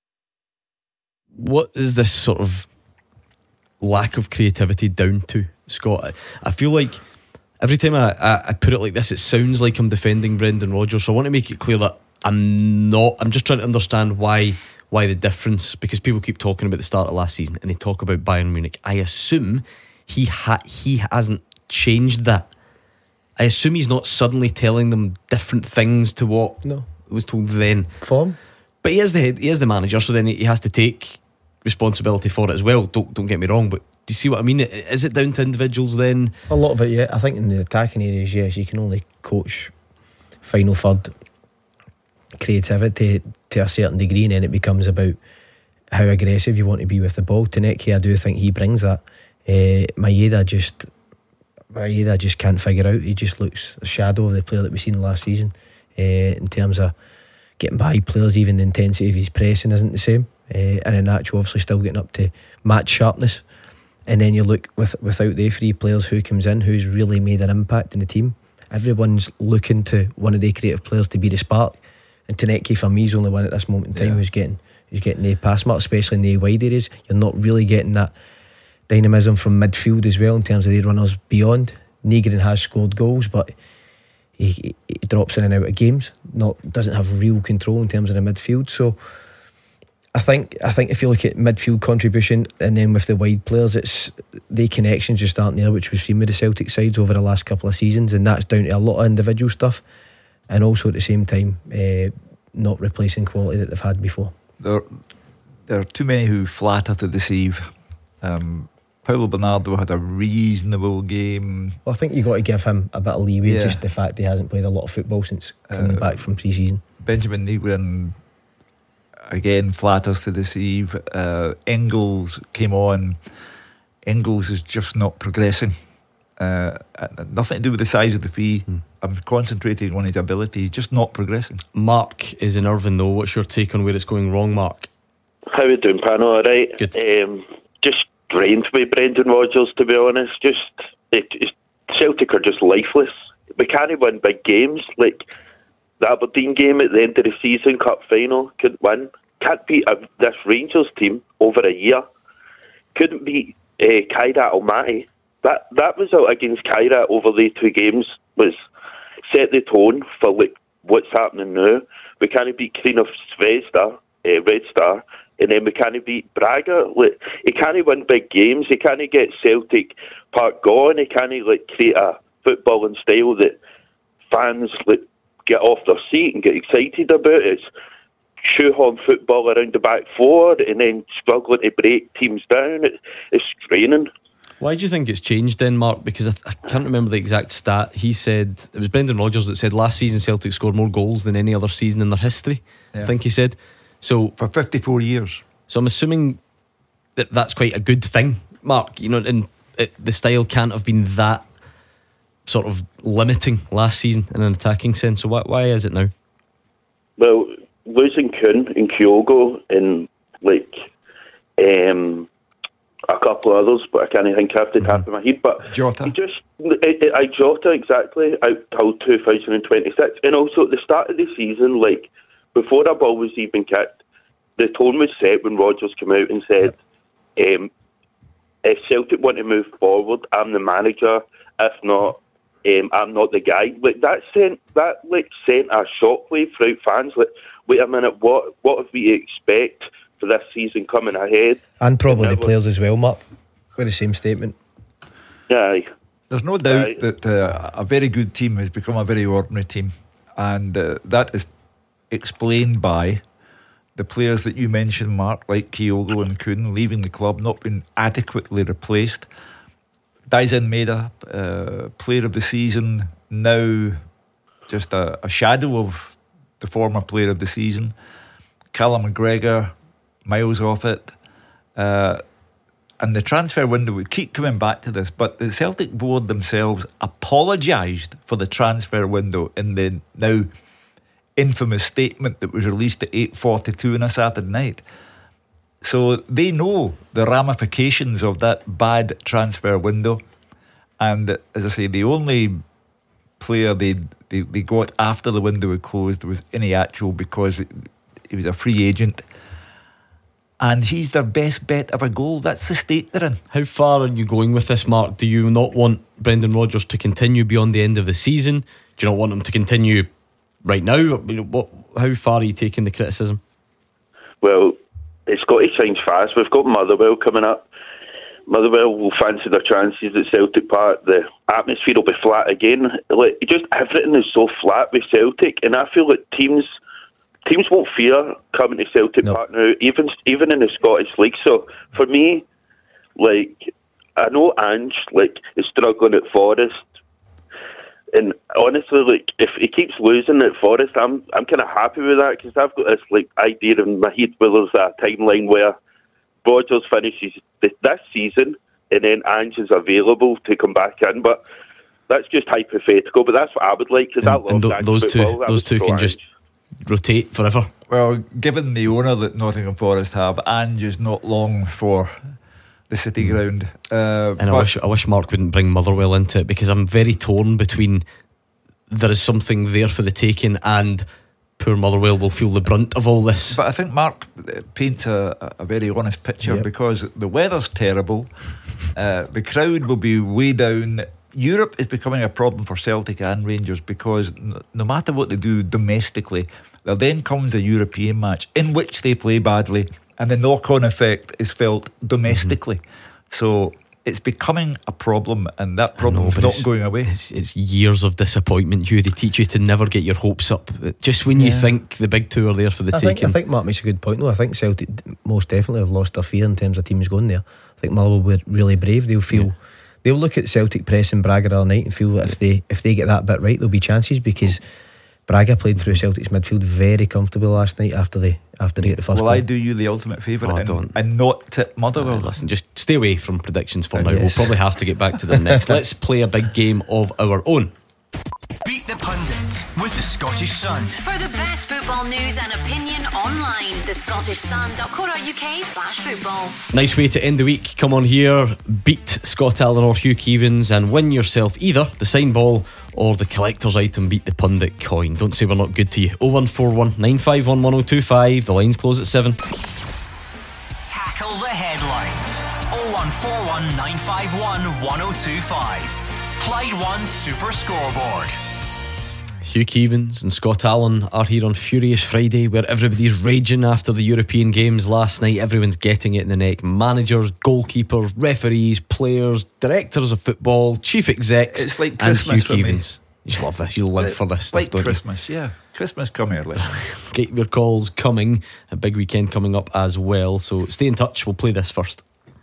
What is this sort of lack of creativity down to, Scott? I feel like every time I, I, I put it like this, it sounds like I'm defending Brendan Rodgers. So I want to make it clear that I'm not. I'm just trying to understand why why the difference, because people keep talking about the start of last season and they talk about Bayern Munich. I assume he ha- he hasn't changed that. I assume he's not suddenly telling them different things to what no. was told then. Form. But he is the he is the manager, so then he has to take responsibility for it as well. Don't don't get me wrong, but do you see what I mean? Is it down to individuals then? A lot of it, yeah. I think in the attacking areas, yes, you can only coach final third creativity to a certain degree, and then it becomes about how aggressive you want to be with the ball. Taneki, I do think he brings that. Uh, Maeda just Maeda just can't figure out. He just looks a shadow of the player that we've seen last season. Uh, in terms of getting by players, even the intensity of his pressing isn't the same. Uh, and Iheanacho obviously still getting up to match sharpness. And then you look with without the three players, who comes in, who's really made an impact in the team. Everyone's looking to one of the creative players to be the spark. And Taneki for me is the only one at this moment in time yeah. who's getting who's getting the pass mark, especially in the wide areas. You're not really getting that dynamism from midfield as well in terms of the runners beyond. Nygren has scored goals, but he, he, he drops in and out of games. Not doesn't have real control in terms of the midfield. So I think I think if you look at midfield contribution, and then with the wide players, it's the connections just aren't there, which we've seen with the Celtic sides over the last couple of seasons, and that's down to a lot of individual stuff. And also at the same time, uh, not replacing quality that they've had before. There, there are too many who flatter to deceive. Um, Paulo Bernardo had a reasonable game. Well, I think you've got to give him a bit of leeway, yeah. just the fact he hasn't played a lot of football since coming uh, back from pre-season. Benjamin Nygren, again, flatters to deceive. Uh, Engels came on. Engels is just not progressing. Uh, nothing to do with the size of the fee. Hmm. I'm concentrating on his ability. He's just not progressing. Mark is in Irvine though. What's your take on where it's going wrong, Mark? How are we doing, Pano? All right. Good. Um, just drained by Brendan Rodgers, to be honest. Just it, it, Celtic are just lifeless. We can't win big games like the Aberdeen game at the end of the season, cup final. Couldn't win. Can't beat a, this Rangers team over a year. Couldn't beat uh, Kairat Almaty. that that result against Kyra over the two games was set the tone for like what's happening now. We can't beat Queen of Zvezda, uh, Red Star, and then we can't beat Braga. Like, he can't win big games. He can't get Celtic Park going. He can't like create a footballing style that fans like get off their seat and get excited about. It's shoehorn football around the back four and then struggling to break teams down. It, it's straining. Why do you think it's changed then, Mark? Because I, I can't remember the exact stat. He said, it was Brendan Rodgers that said last season Celtic scored more goals than any other season in their history. Yeah. I think he said. So for fifty-four years. So I'm assuming that that's quite a good thing, Mark. You know, and it, the style can't have been that sort of limiting last season in an attacking sense. So why, why is it now? Well, losing Kuhn and Kyogo and like um, a couple of others, but I can't think off the top of my head. But Jota, he just it, it, I Jota exactly out till two thousand twenty-six, and also at the start of the season, like before that ball was even kicked, the tone was set when Rodgers came out and said, um, "If Celtic want to move forward, I'm the manager. If not, um, I'm not the guy." Like that sent that like sent a shockwave throughout fans. Like, wait a minute, what what have we expect for this season coming ahead? And probably and the players as well, Mark, with the same statement. Aye. There's no doubt Aye. that uh, a very good team has become a very ordinary team, and uh, that is explained by the players that you mentioned, Mark, like Kyogo and Kuhn leaving the club, not being adequately replaced. Daisen Maeda, uh, player of the season, now just a, a shadow of the former player of the season. Callum McGregor, miles off it. Uh, and the transfer window, we keep coming back to this, but the Celtic board themselves apologised for the transfer window in the now infamous statement that was released at eight forty-two on a Saturday night. So they know the ramifications of that bad transfer window. And as I say, the only player they they, they got after the window had closed was Iheanacho, because he was a free agent. And he's their best bet of a goal. That's the state they're in. How far are you going with this, Mark? Do you not want Brendan Rodgers to continue beyond the end of the season? Do you not want him to continue right now? You know, what, how far are you taking the criticism? Well, it's got to change fast. We've got Motherwell coming up. Motherwell will fancy their chances at Celtic Park. The atmosphere will be flat again. Like, just everything is so flat with Celtic, and I feel like teams teams won't fear coming to Celtic no. Park now, even even in the Scottish League. So for me, like, I know Ange like is struggling at Forest. And honestly, like, if he keeps losing at Forest, I'm I'm kind of happy with that, because I've got this like idea in my head where there's a timeline where Rodgers finishes this season and then Ange is available to come back in. But that's just hypothetical. But that's what I would like, because I love and th- those two. football. Those two can Ange. just rotate forever. Well, given the owner that Nottingham Forest have, Ange is not long for the City mm. ground. Uh, and I wish I wish Mark wouldn't bring Motherwell into it, because I'm very torn between there is something there for the taking and poor Motherwell will feel the brunt of all this. But I think Mark paints a, a very honest picture, yep. because the weather's terrible, uh, the crowd will be way down. Europe is becoming a problem for Celtic and Rangers, because no matter what they do domestically, there then comes a European match in which they play badly, and the knock-on effect is felt domestically. Mm-hmm. So it's becoming a problem, and that problem is not going away. It's, it's years of disappointment, Hugh. They teach you to never get your hopes up just when you yeah. think the big two are there for the I taking. Think, I think Mark makes a good point, though. I think Celtic most definitely have lost their fear in terms of teams going there. I think Motherwell were really brave. They'll feel yeah. they'll look at Celtic pressing Braga all night and feel that if they if they get that bit right, there'll be chances, because Braga played through Celtic's midfield very comfortably last night after they after they get the first Well, goal. I do you the ultimate favour oh, and, and not tip Motherwell. Uh, listen, just stay away from predictions for uh, now. yes. We'll probably have to get back to them next. Let's play a big game of our own. Beat the Pundit with the Scottish Sun. For the best football news and opinion online, the Scottish Sun dot co dot uk slash football. Nice way to end the week. Come on here, beat Scott Allen or Hugh Keevins and win yourself either the sign ball or the collector's item Beat the Pundit coin. Don't say we're not good to you. oh one four one, nine five one, one oh two five. The lines close at seven. Tackle the headlines. oh one four one nine five one one oh two five. Clyde One Super Scoreboard. Hugh Keevins and Scott Allen are here on Furious Friday, where everybody's raging after the European games last night. Everyone's getting it in the neck. Managers, goalkeepers, referees, players, directors of football, chief execs. It's like and Christmas Hugh for me. Keevins. You just love this. You live for this stuff, Like don't Christmas, yeah. Christmas come early. you? Get your calls coming. A big weekend coming up as well. So stay in touch. We'll play this first.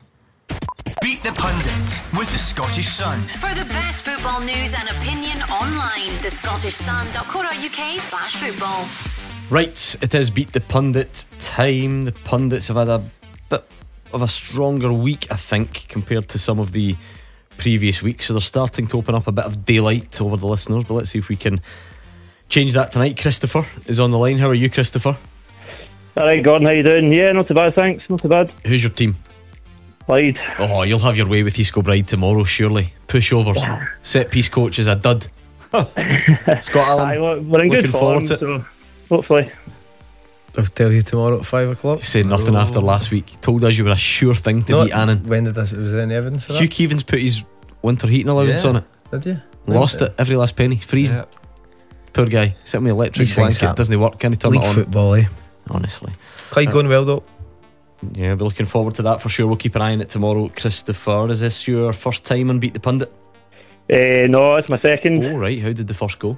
Beat the Pundit with the Scottish Sun. For the best football news and opinion online, the scottish sun dot co dot uk slash football. Right, it is Beat the Pundit time. The pundits have had a bit of a stronger week, I think, compared to some of the previous weeks. So they're starting to open up a bit of daylight over the listeners. But let's see if we can change that tonight. Christopher is on the line. How are you, Christopher? Alright, Gordon, how you doing? Yeah, not too bad, thanks. Not too bad. Who's your team? Clyde. Oh, you'll have your way with East Kilbride tomorrow, surely. Pushovers. Set piece coach is a dud. Scott Allen, Aye, we're, we're in looking good form, forward to it. so hopefully. I'll tell you tomorrow at five o'clock. You said nothing after last week. You told us you were a sure thing to No, beat Annan. When did this? Was there any evidence for Hugh that? Keevins put his winter heating allowance Yeah. on it. Did you? Lost it, every last penny, freezing. Yeah. Poor guy, sitting with an electric These things blanket, happen. doesn't work, can he turn League it on? football, eh? Honestly. Clyde Uh, going well though. Yeah, we're looking forward to that for sure. We'll keep an eye on it tomorrow. Christopher, is this your first time on Beat the Pundit? Uh, no, it's my second. Oh, right, how did the first go?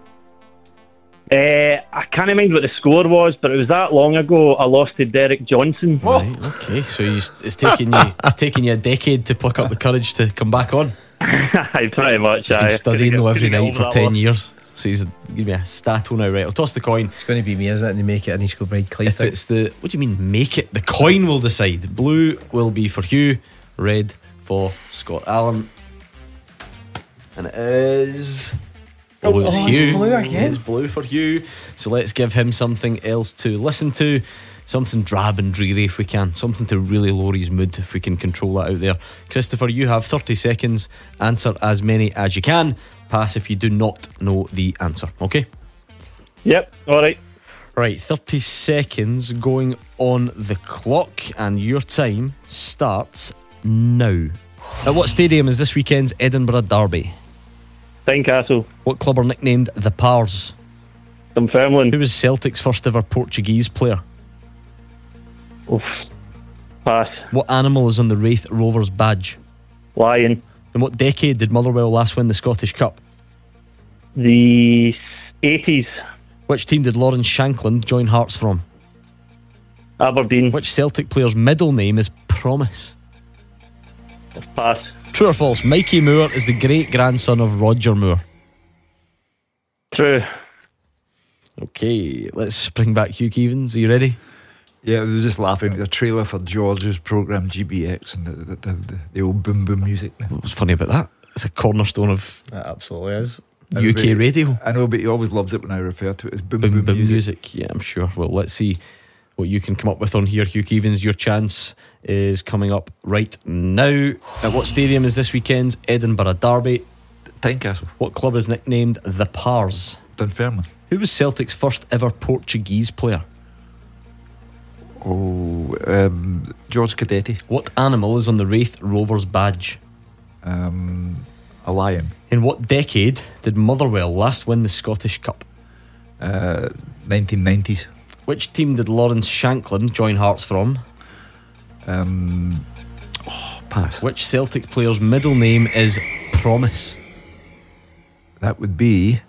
Uh, I can't remember what the score was, but it was that long ago. I lost to Derek Johnson. Right, okay, so you, it's taking you it's taking you a decade to pluck up the courage to come back on. Aye, pretty much. You've aye. been studying Couldn't though get- every couldn't night get for over ten that years. So he's give me a stat now, right? I'll toss the coin. It's going to be me, isn't it? And they make it an East Kilbride Clyde If thing. it's the what do you mean make it? The coin will decide. Blue will be for Hugh, red for Scott Allen, and it is. Oh, it's Oh, it's Hugh. blue again. It's blue for Hugh. So let's give him something else to listen to. Something drab and dreary if we can. Something to really lower his mood if we can control that out there. Christopher, you have thirty seconds. Answer as many as you can. Pass if you do not know the answer. Okay? Yep, alright. Right, thirty seconds going on the clock, and your time starts now. At what stadium is this weekend's Edinburgh Derby? Tynecastle. What club are nicknamed the Pars? Dunfermline. Who was Celtic's first ever Portuguese player? Oof. Pass. What animal is on the Wraith Rovers badge? Lion. In what decade did Motherwell last win the Scottish Cup? The eighties. Which team did Lawrence Shankland join Hearts from? Aberdeen. Which Celtic player's middle name is Promise? Pass. True or false? Mikey Moore is the great grandson of Roger Moore. True. Okay, let's bring back Hugh Keevins. Are you ready? Yeah, I was just laughing at the trailer for George's programme G B X and the, the, the, the, the old boom boom music. What's funny about that? It's a cornerstone of That absolutely is. U K radio. I know, but he always loves it when I refer to it as boom Boom boom, boom music. music. Yeah, I'm sure. Well, let's see what you can come up with on here, Hugh Keevins. Your chance is coming up right now. At what stadium is this weekend's Edinburgh Derby? Tynecastle. What club is nicknamed the Pars? Dunfermline. Who was Celtic's first ever Portuguese player? Oh, um, George Cadetti. What animal is on the Wraith Rovers badge? Um, a lion. In what decade did Motherwell last win the Scottish Cup? Uh, nineteen nineties. Which team did Lawrence Shankland join Hearts from? Um, oh, pass. Which Celtic player's middle name is Promise? That would be.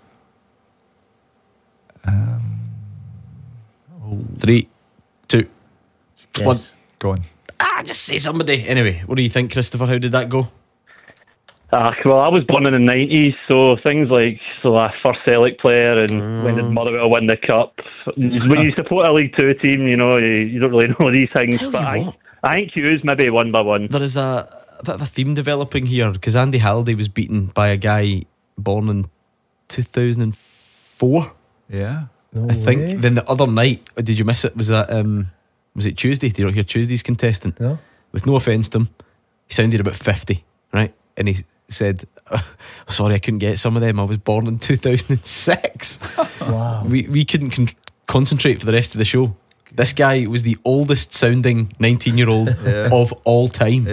Um, Three, two, Yes. one. Go on. Ah, just say somebody. Anyway, what do you think, Christopher? How did that go? Ah, well, I was born in the nineties, so things like so last first Celtic player and when did Motherwell win the cup. When you support a League Two team, you know you, you don't really know these things. Tell but you I, what. I think Hughes maybe one by one. There is a, a bit of a theme developing here because Andy Halliday was beaten by a guy born in two thousand four. Yeah. No I think. way. Then the other night, did you miss it? Was that um, was it Tuesday? Did you not hear Tuesday's contestant? No. With no offence to him, he sounded about fifty, right? And he said, oh, "Sorry, I couldn't get some of them. I was born in two thousand six." Wow. We we couldn't con- concentrate for the rest of the show. This guy was the oldest sounding nineteen year old Yeah. of all time. Yeah.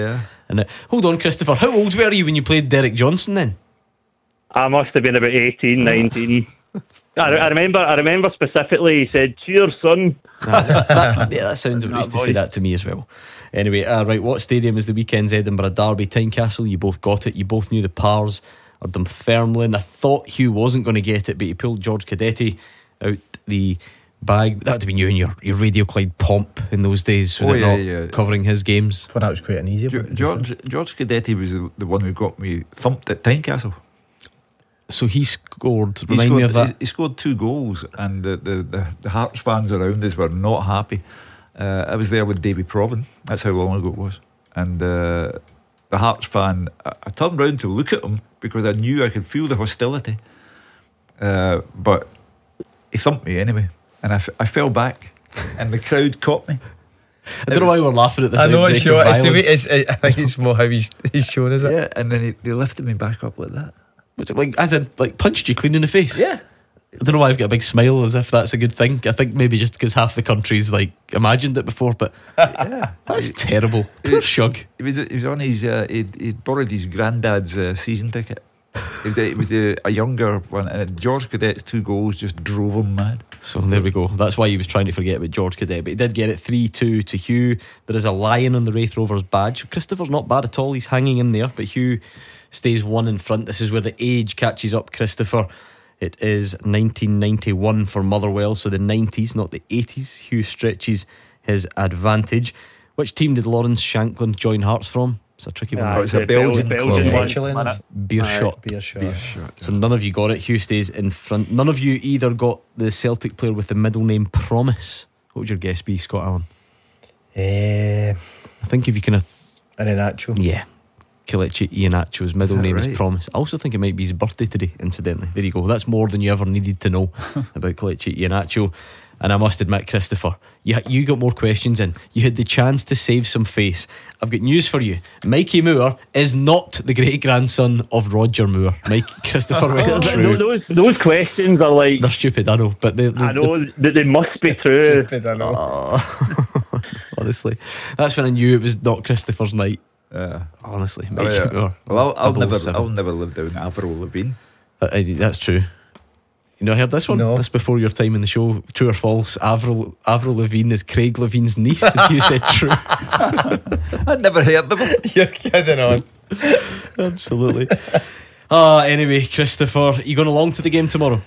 And uh, hold on, Christopher, how old were you when you played Derek Johnson then? I must have been about eighteen, nineteen. I, I remember. I remember specifically. He said, "Cheers, son." that, yeah, that sounds about used to say that to me as well. Anyway, uh, right, what stadium is the weekend's Edinburgh Derby? Tynecastle, you both got it. You both knew the Pars or Dunfermline. I thought Hugh wasn't going to get it, but he pulled George Cadetti out the bag. That would have been you and your, your Radio Clyde pomp in those days, would Oh, it yeah, not, yeah. covering his games. Well, that was quite an easy Jo- one. George George Cadetti was the, the one who got me thumped at Tynecastle. So he scored, He remind scored, me of that. He, he scored two goals, and the, the, the, the Hearts fans around us were not happy. Uh, I was there with Davy Probin. That's how long ago it was. And uh, the Hearts fan, I, I turned round to look at him because I knew I could feel the hostility. Uh, but he thumped me anyway, and I, f- I fell back, and the crowd caught me. I don't know why we're laughing at this. I know it's, outbreak show, of it's the way, violence. it's, I think it's more how he's, he's shown, is it? Yeah, and then he, they lifted me back up like that. Was it like, as in, like punched you clean in the face? Yeah. I don't know why I've got a big smile as if that's a good thing. I think maybe just because half the country's like imagined it before, but Yeah, that's terrible. Poor Shug. He was he was on his uh, he'd, he'd borrowed his granddad's uh, season ticket. It was, a, it was a, a younger one, and George Cadet's two goals just drove him mad. So there we go. That's why he was trying to forget about George Cadet, but he did get it three two to Hugh. There is a lion on the Wraith Rovers badge. Christopher's not bad at all. He's hanging in there, but Hugh stays one in front. This is where the age catches up Christopher. It is nineteen ninety-one for Motherwell, so the nineties, not the eighties. Hugh stretches his advantage. Which team did Lawrence Shanklin join Hearts from? It's a tricky one. Oh, it's a Belgian club. Michelin. Beershot. Beershot. So none of you got it. Hugh stays in front. None of you either got the Celtic player with the middle name Promise. What would your guess be, Scott Allen? Uh, I think if you kind of Iheanacho. Yeah, Kelechi Iheanacho's middle that name right? is Promise. I also think it might be his birthday today, incidentally. There you go. That's more than you ever needed to know about Kelechi Iheanacho. And I must admit, Christopher, you, you got more questions in. You had the chance to save some face. I've got news for you. Mikey Moore is not the great-grandson of Roger Moore. Mike Christopher went true. Those, those questions are like... They're stupid, I know. But they, they, I know that they must be true. Stupid, I know. Oh, honestly, that's when I knew it was not Christopher's night. Yeah. Honestly, Oh, Mikey yeah. Moore. Well, I'll, I'll never, double oh seven. I'll never live down Avril Lavigne. Uh, uh, that's true. You know, I heard this one. No. That's before your time in the show. True or false? Avril Avril Lavigne is Craig Levine's niece. If you said true, I'd never heard them. You're kidding on. absolutely. Ah, anyway, Christopher, you going along to the game tomorrow?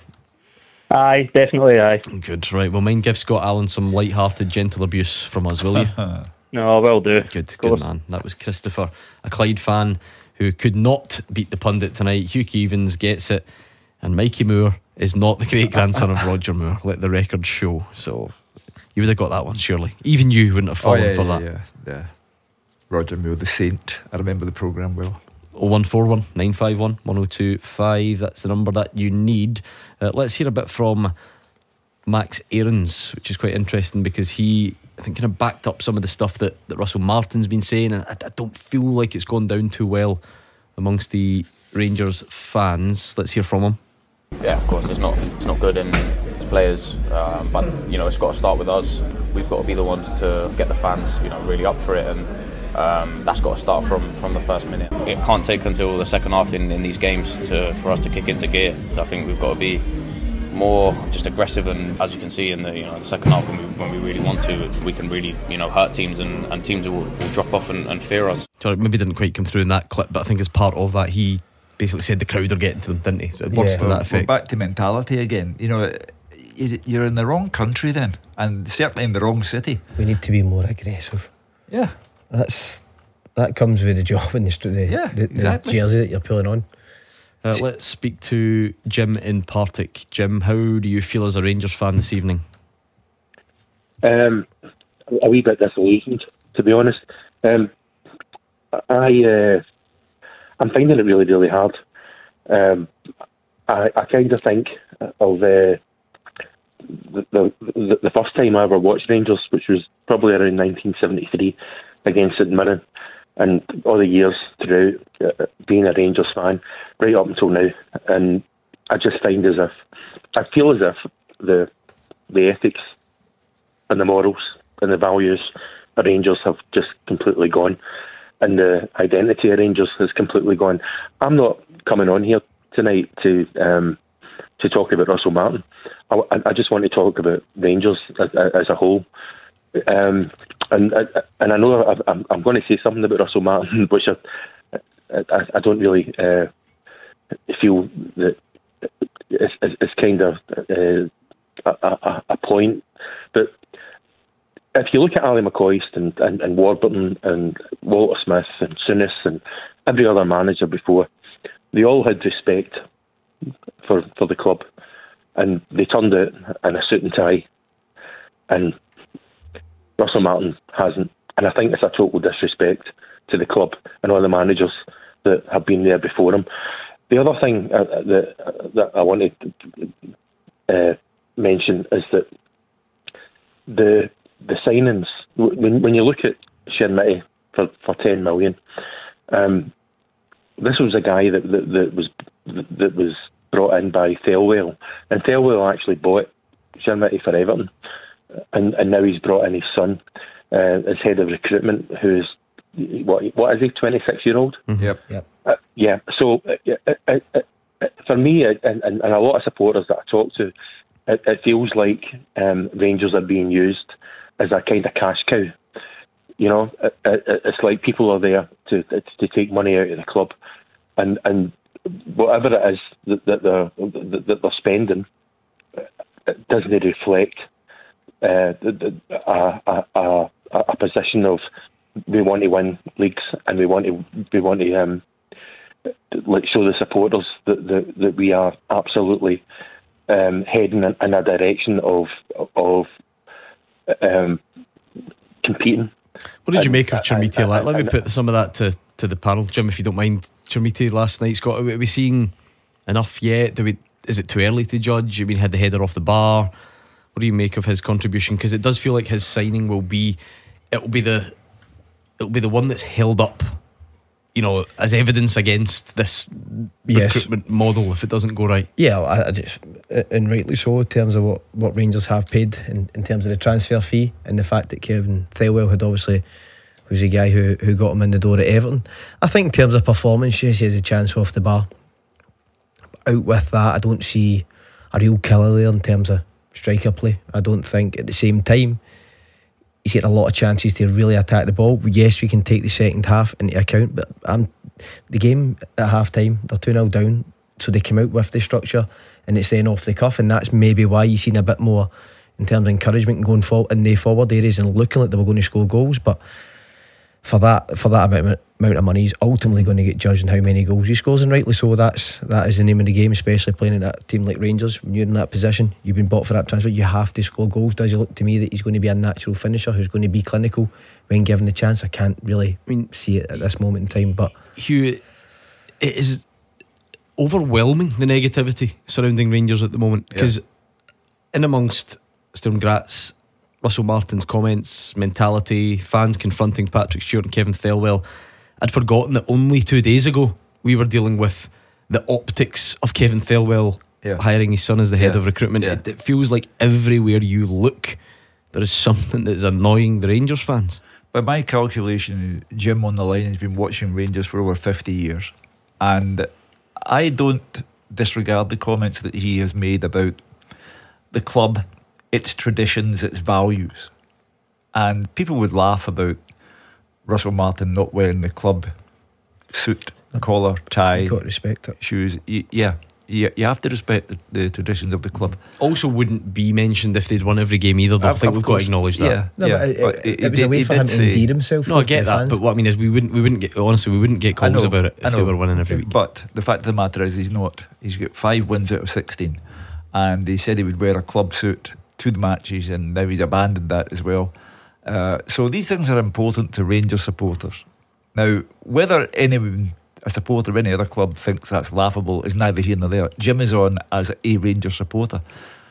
Aye, definitely aye. Good, right. Well, mind give Scott Allen some light-hearted, gentle abuse from us, will you? No, will do. Good, good man. That was Christopher, a Clyde fan who could not beat the pundit tonight. Hugh Keevans gets it, and Mikey Moore is not the great grandson of Roger Moore. Let the record show. So you would have got that one, surely. Even you wouldn't have fallen oh, yeah, for yeah, that. Yeah, yeah. Roger Moore, the saint. I remember the programme well. oh one four one, nine five one, one oh two five. That's the number that you need. Uh, let's hear a bit from Max Aarons, which is quite interesting because he, I think, kind of backed up some of the stuff that, that Russell Martin's been saying, and I, I don't feel like it's gone down too well amongst the Rangers fans. Let's hear from him. Yeah, of course, it's not it's not good in players, um, but you know it's got to start with us. We've got to be the ones to get the fans, you know, really up for it, and um, that's got to start from, from the first minute. It can't take until the second half in, in these games to for us to kick into gear. I think we've got to be more just aggressive, and as you can see in the you know the second half when we when we really want to, we can really you know hurt teams, and, and teams will, will drop off and, and fear us. Sorry, maybe didn't quite come through in that clip, but I think as part of that he basically said the crowd are getting to them, didn't he? So it works Yeah. to Well, that effect. Well, back to mentality again. You know, you're in the wrong country then, and certainly in the wrong city. We need to be more aggressive. Yeah. That's that comes with the job and the, the, Yeah, the, the exactly. jersey that you're pulling on. Uh, let's speak to Jim in Partick. Jim, how do you feel as a Rangers fan this evening? Um, a wee bit disillusioned, to be honest. Um, I, uh, I'm finding it really, really hard. Um, I, I kind of think of uh, the, the the first time I ever watched Rangers, which was probably around nineteen seventy-three against St Mirren, and all the years throughout uh, being a Rangers fan, right up until now. And I just find as if, I feel as if the the ethics and the morals and the values of Rangers have just completely gone. and the identity of Rangers has completely gone. I'm not coming on here tonight to um, to talk about Russell Martin. I, I just want to talk about Rangers as, as a whole. Um, and and I know I'm, I'm going to say something about Russell Martin, which I, I, I don't really uh, feel that it's, it's kind of uh, a, a, a point. But if you look at Ali McCoist and, and, and Warburton and Walter Smith and Souness and every other manager before, they all had respect for for the club, and they turned out in a suit and tie, and Russell Martin hasn't, and I think it's a total disrespect to the club and all the managers that have been there before him. The other thing uh, that uh, that I wanted to uh, mention is that the the signings, when when you look at Shermitty for, for ten million, um, this was a guy that that, that was that, that was brought in by Thelwell, and Thelwell actually bought Shermitty for Everton, and and now he's brought in his son uh, as head of recruitment, who's what what is he, twenty-six year old? Mm-hmm. Yep, yep. Uh, yeah. So uh, uh, uh, uh, for me, uh, and, and a lot of supporters that I talk to, it, it feels like um, Rangers are being used as a kind of cash cow. You know, it, it, it's like people are there to to take money out of the club, and and whatever it is that, that they're that they're spending, it doesn't reflect uh, a, a, a, a position of we want to win leagues and we want to we want to um, like show the supporters that that, that we are absolutely um, heading in, in a direction of of um, competing. What did you make of Chermiti? Let, let me put some of that to, to the panel, Jim, if you don't mind. Chermiti last night, Scott, are we seeing enough yet? Do we, is it too early to judge? I mean, had the header off the bar. What do you make of his contribution? Because it does feel like his signing will be, it will be the, it will be the one that's held up, you know, as evidence against this yes. recruitment model if it doesn't go right. Yeah, I, I just, and rightly so, in terms of what, what Rangers have paid in, in terms of the transfer fee, and the fact that Kevin Thelwell had obviously was a guy who, who got him in the door at Everton. I think in terms of performance, yes, he has a chance off the bar. Out with that, I don't see a real killer there in terms of striker play. I don't think at the same time he's getting a lot of chances to really attack the ball. Yes, we can take the second half into account, but um, the game at half time, they're two nil down, so they come out with the structure and it's then off the cuff, and that's maybe why you've seen a bit more in terms of encouragement going forward in the forward areas and looking like they were going to score goals. But for that for that amount, amount of money, he's ultimately going to get judged on how many goals he scores, and rightly so. That's that is the name of the game, especially playing in a team like Rangers. When you're in that position, you've been bought for that transfer, you have to score goals. Does it look to me that he's going to be a natural finisher who's going to be clinical when given the chance? I can't really I mean, see it at this moment in time. But Hugh, it is overwhelming, the negativity surrounding Rangers at the moment, because yeah. in amongst Sturm Graz, Russell Martin's comments, mentality, fans confronting Patrick Stewart and Kevin Thelwell, I'd forgotten that only two days ago we were dealing with the optics of Kevin Thelwell yeah. hiring his son as the head yeah. of recruitment. yeah. it, it feels like everywhere you look there is something that's annoying the Rangers fans. By my calculation, Jim on the line has been watching Rangers for over fifty years, and I don't disregard the comments that he has made about the club, its traditions, its values. And people would laugh about Russell Martin not wearing the club suit, collar, tie. You've got to respect it. Shoes. Y- yeah, you, you have to respect the, the traditions of the club. Also wouldn't be mentioned if they'd won every game either, though. I think we've got to acknowledge that. Yeah, no, yeah. but it, but it, it, it was it, a way it for him to say, endear himself. No, I get that, fans. But what I mean is, we wouldn't, we wouldn't get honestly, we wouldn't get calls know, about it if they were winning every week. But the fact of the matter is, he's not. He's got five wins out of sixteen, and he said he would wear a club suit to the matches, and now he's abandoned that as well. Uh, so these things are important to Rangers supporters. Now, whether anyone, a supporter of any other club, thinks that's laughable is neither here nor there. Jim is on as a Rangers supporter.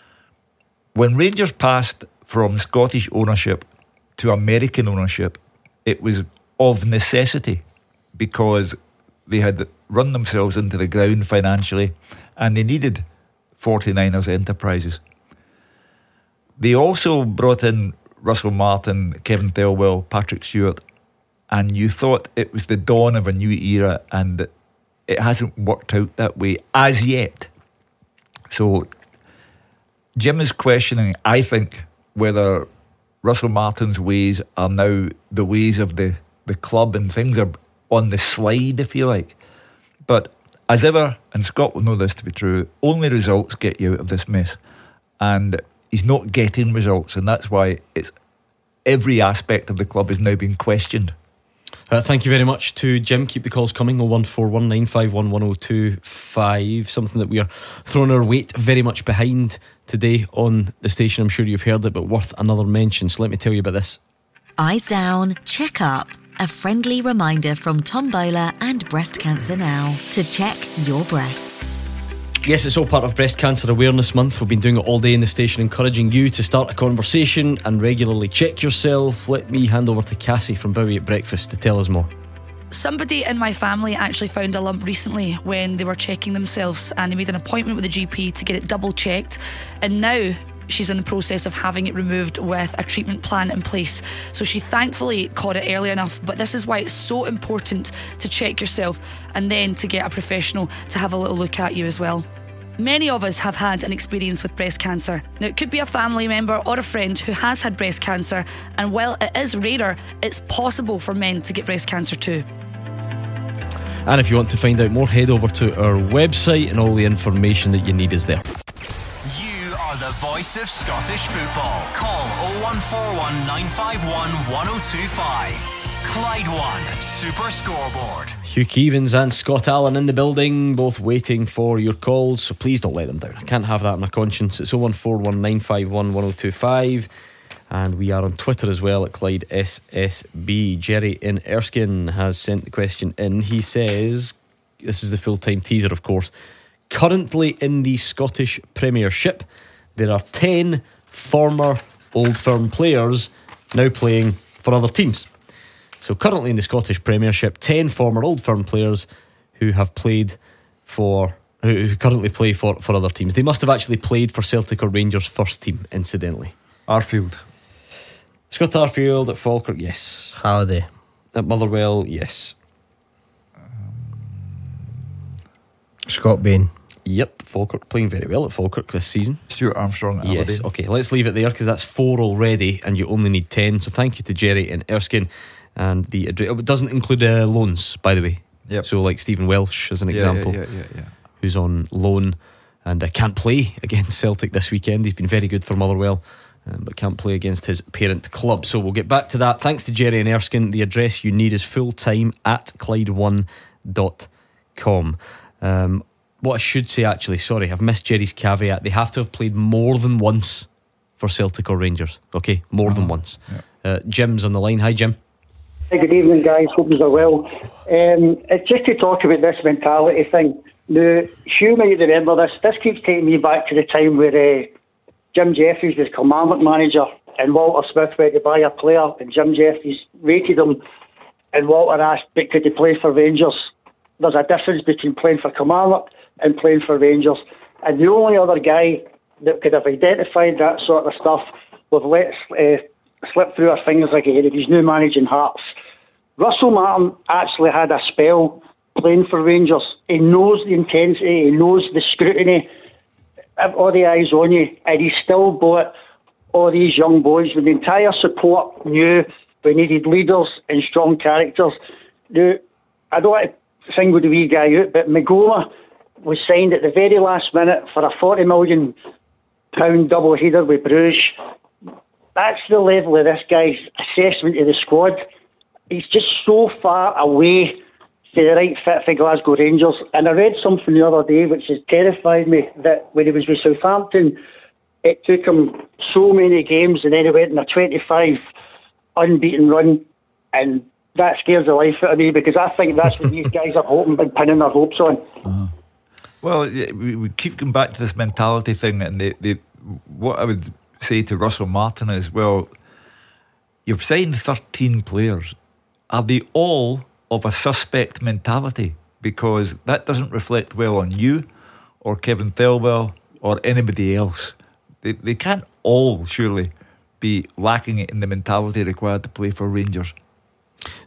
When Rangers passed from Scottish ownership to American ownership, it was of necessity because they had run themselves into the ground financially and they needed forty-niners Enterprises. They also brought in Russell Martin, Kevin Thelwell, Patrick Stewart and you thought it was the dawn of a new era, and it hasn't worked out that way as yet. So Jim is questioning, I think, whether Russell Martin's ways are now the ways of the, the club, and things are on the slide, if you like. But as ever, and Scott will know this to be true, only results get you out of this mess. And he's not getting results, and that's why it's every aspect of the club is now being questioned. Uh, thank you very much to Jim. Keep the calls coming. oh one four one nine five one one oh two five. Something that we are throwing our weight very much behind today on the station. I'm sure you've heard it, but worth another mention. So let me tell you about this. Eyes down, check up. A friendly reminder from Tom Bowler and Breast Cancer Now to check your breasts. Yes, it's all part of Breast Cancer Awareness Month. We've been doing it all day in the station, encouraging you to start a conversation and regularly check yourself. Let me hand over to Cassie from Bowie at Breakfast to tell us more. Somebody in my family actually found a lump recently when they were checking themselves, and they made an appointment with the G P to get it double checked, and now she's in the process of having it removed with a treatment plan in place. So she thankfully caught it early enough, but this is why it's so important to check yourself and then to get a professional to have a little look at you as well. Many of us have had an experience with breast cancer. Now, it could be a family member or a friend who has had breast cancer, and while it is rarer, it's possible for men to get breast cancer too. And if you want to find out more, head over to our website, and all the information that you need is there. You are the voice of Scottish football. Call oh one four one nine five one one oh two five. Clyde One Super Scoreboard. Hugh Keevins and Scott Allen in the building, both waiting for your calls, so please don't let them down. I can't have that on my conscience. It's oh one four one nine five one one oh two five, and we are on Twitter as well at Clyde S S B. Jerry in Erskine has sent the question in. He says, this is the full-time teaser, of course, currently in the Scottish Premiership, there are ten former Old Firm players now playing for other teams. So currently in the Scottish Premiership, ten former Old Firm players who have played for, who currently play for, for other teams. They must have actually played for Celtic or Rangers first team, incidentally. Arfield. Scott Arfield at Falkirk, yes. Halliday. At Motherwell, yes. Scott Bain. Yep, Falkirk playing very well at Falkirk this season. Stuart Armstrong at Yes, Aberdeen. okay, let's leave it there because that's four already and you only need ten. So thank you to Jerry in Erskine. And the address, it doesn't include uh, loans, by the way. Yep. So like Stephen Welsh as an Yeah, example, yeah, yeah, yeah, yeah. who's on loan and uh, can't play against Celtic this weekend. He's been very good for Motherwell, um, but can't play against his parent club. So we'll get back to that. Thanks to Jerry in Erskine. The address you need is fulltime at Clyde one dot com. Um, what I should say, actually, sorry, I've missed Jerry's caveat. They have to have played more than once for Celtic or Rangers. Okay, more uh-huh. than once. Yeah. Uh, Jim's on the line. Hi, Jim. Hey, good evening, guys. Hope you're well. Um, it's just to talk about this mentality thing. Now, Hugh might remember this. This keeps taking me back to the time where uh, Jim Jeffries was Kilmarnock manager and Walter Smith went to buy a player and Jim Jeffries rated him and Walter asked, but could he play for Rangers? There's a difference between playing for Kilmarnock and playing for Rangers. And the only other guy that could have identified that sort of stuff we've let uh, slip through our fingers again if he's now managing Hearts. Russell Martin actually had a spell playing for Rangers. He knows the intensity, he knows the scrutiny, all the eyes on you, and he still bought all these young boys when the entire support knew we needed leaders and strong characters. Now, I don't want to single the wee guy out, but Magoma was signed at the very last minute for a forty million pound double header with Bruges. That's the level of this guy's assessment of the squad. He's just so far away to the right fit for Glasgow Rangers. And I read something the other day which has terrified me, that when he was with Southampton, it took him so many games and then he went in a twenty-five unbeaten run, and that scares the life out of me because I think that's what these guys are hoping and pinning their hopes on. Uh-huh. Well, we, we keep going back to this mentality thing, and they, they, what I would say to Russell Martin is, well, you've signed thirteen players. Are they all of a suspect mentality? Because that doesn't reflect well on you or Kevin Thelwell or anybody else. They, they can't all surely be lacking it in the mentality required to play for Rangers.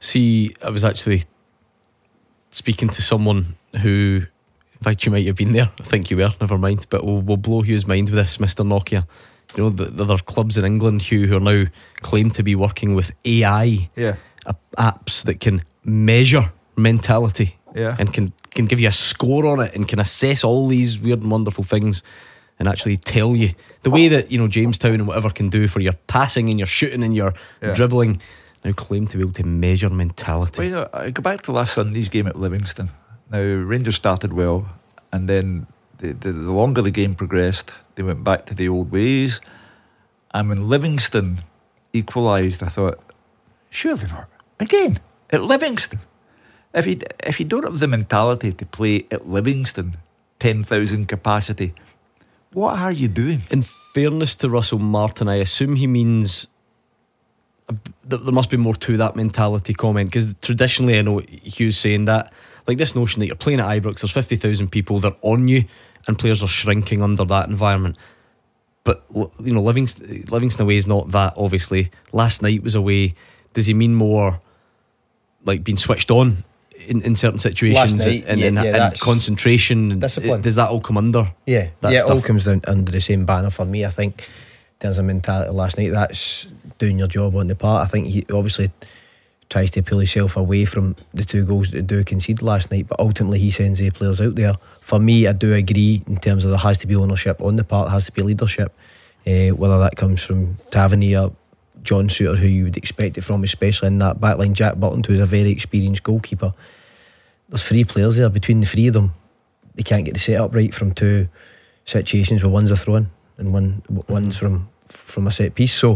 See, I was actually speaking to someone who, in fact, you might have been there. I think you were, never mind. But we'll, we'll blow Hugh's mind with this, Mister Nokia. You know, the, the other clubs in England, Hugh, who are now claimed to be working with A I Yeah. a- apps that can measure mentality Yeah. and can, can give you a score on it and can assess all these weird and wonderful things and actually tell you the way that, you know, Jamestown and whatever can do for your passing and your shooting and your Yeah. dribbling, now claim to be able to measure mentality. Well, you know, I go back to last Sunday's game at Livingston. Now, Rangers started well, and then the, the, the longer the game progressed, they went back to the old ways. And when Livingston equalised, I thought, surely not. Again, at Livingston. If you, if you don't have the mentality to play at Livingston, ten thousand capacity, what are you doing? In fairness to Russell Martin, I assume he means there must be more to that mentality comment, because traditionally I know Hugh's saying that, like this notion that you're playing at Ibrox, there's fifty thousand people, they're on you and players are shrinking under that environment. But you know, Livingston, Livingston away is not that, obviously. Last night was away. Does he mean more like being switched on in, in certain situations? Last night, and, yeah, and, yeah, and that's concentration and discipline. Does that all come under? Yeah, that yeah, stuff? it all comes down under the same banner for me. I think in terms of mentality last night, that's doing your job on the part. I think he obviously tries to pull himself away from the two goals that they do concede last night, but ultimately he sends the players out there. For me, I do agree in terms of there has to be ownership on the part, there has to be leadership, uh, whether that comes from Tavernier, John Suter, who you would expect it from, especially in that backline, Jack Butland, who's a very experienced goalkeeper. There's three players there. Between the three of them, they can't get the set up right from two situations where one's a throw-in and one one's from from a set piece. So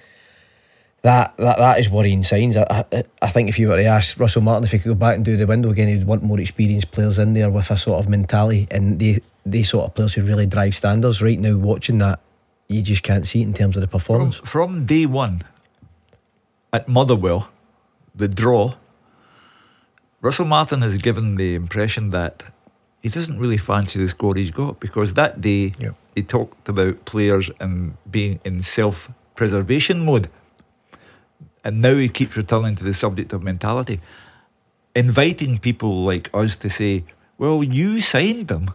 that that that is worrying signs. I, I, I think if you were to ask Russell Martin if he could go back and do the window again, he'd want more experienced players in there with a sort of mentality, and they they sort of players who really drive standards. Right now, watching that, you just can't see it in terms of the performance. From, from day one at Motherwell, the draw, Russell Martin has given the impression that he doesn't really fancy the squad he's got, because that day yep. he talked about players and being in self-preservation mode, and now he keeps returning to the subject of mentality, inviting people like us to say, well, you signed them,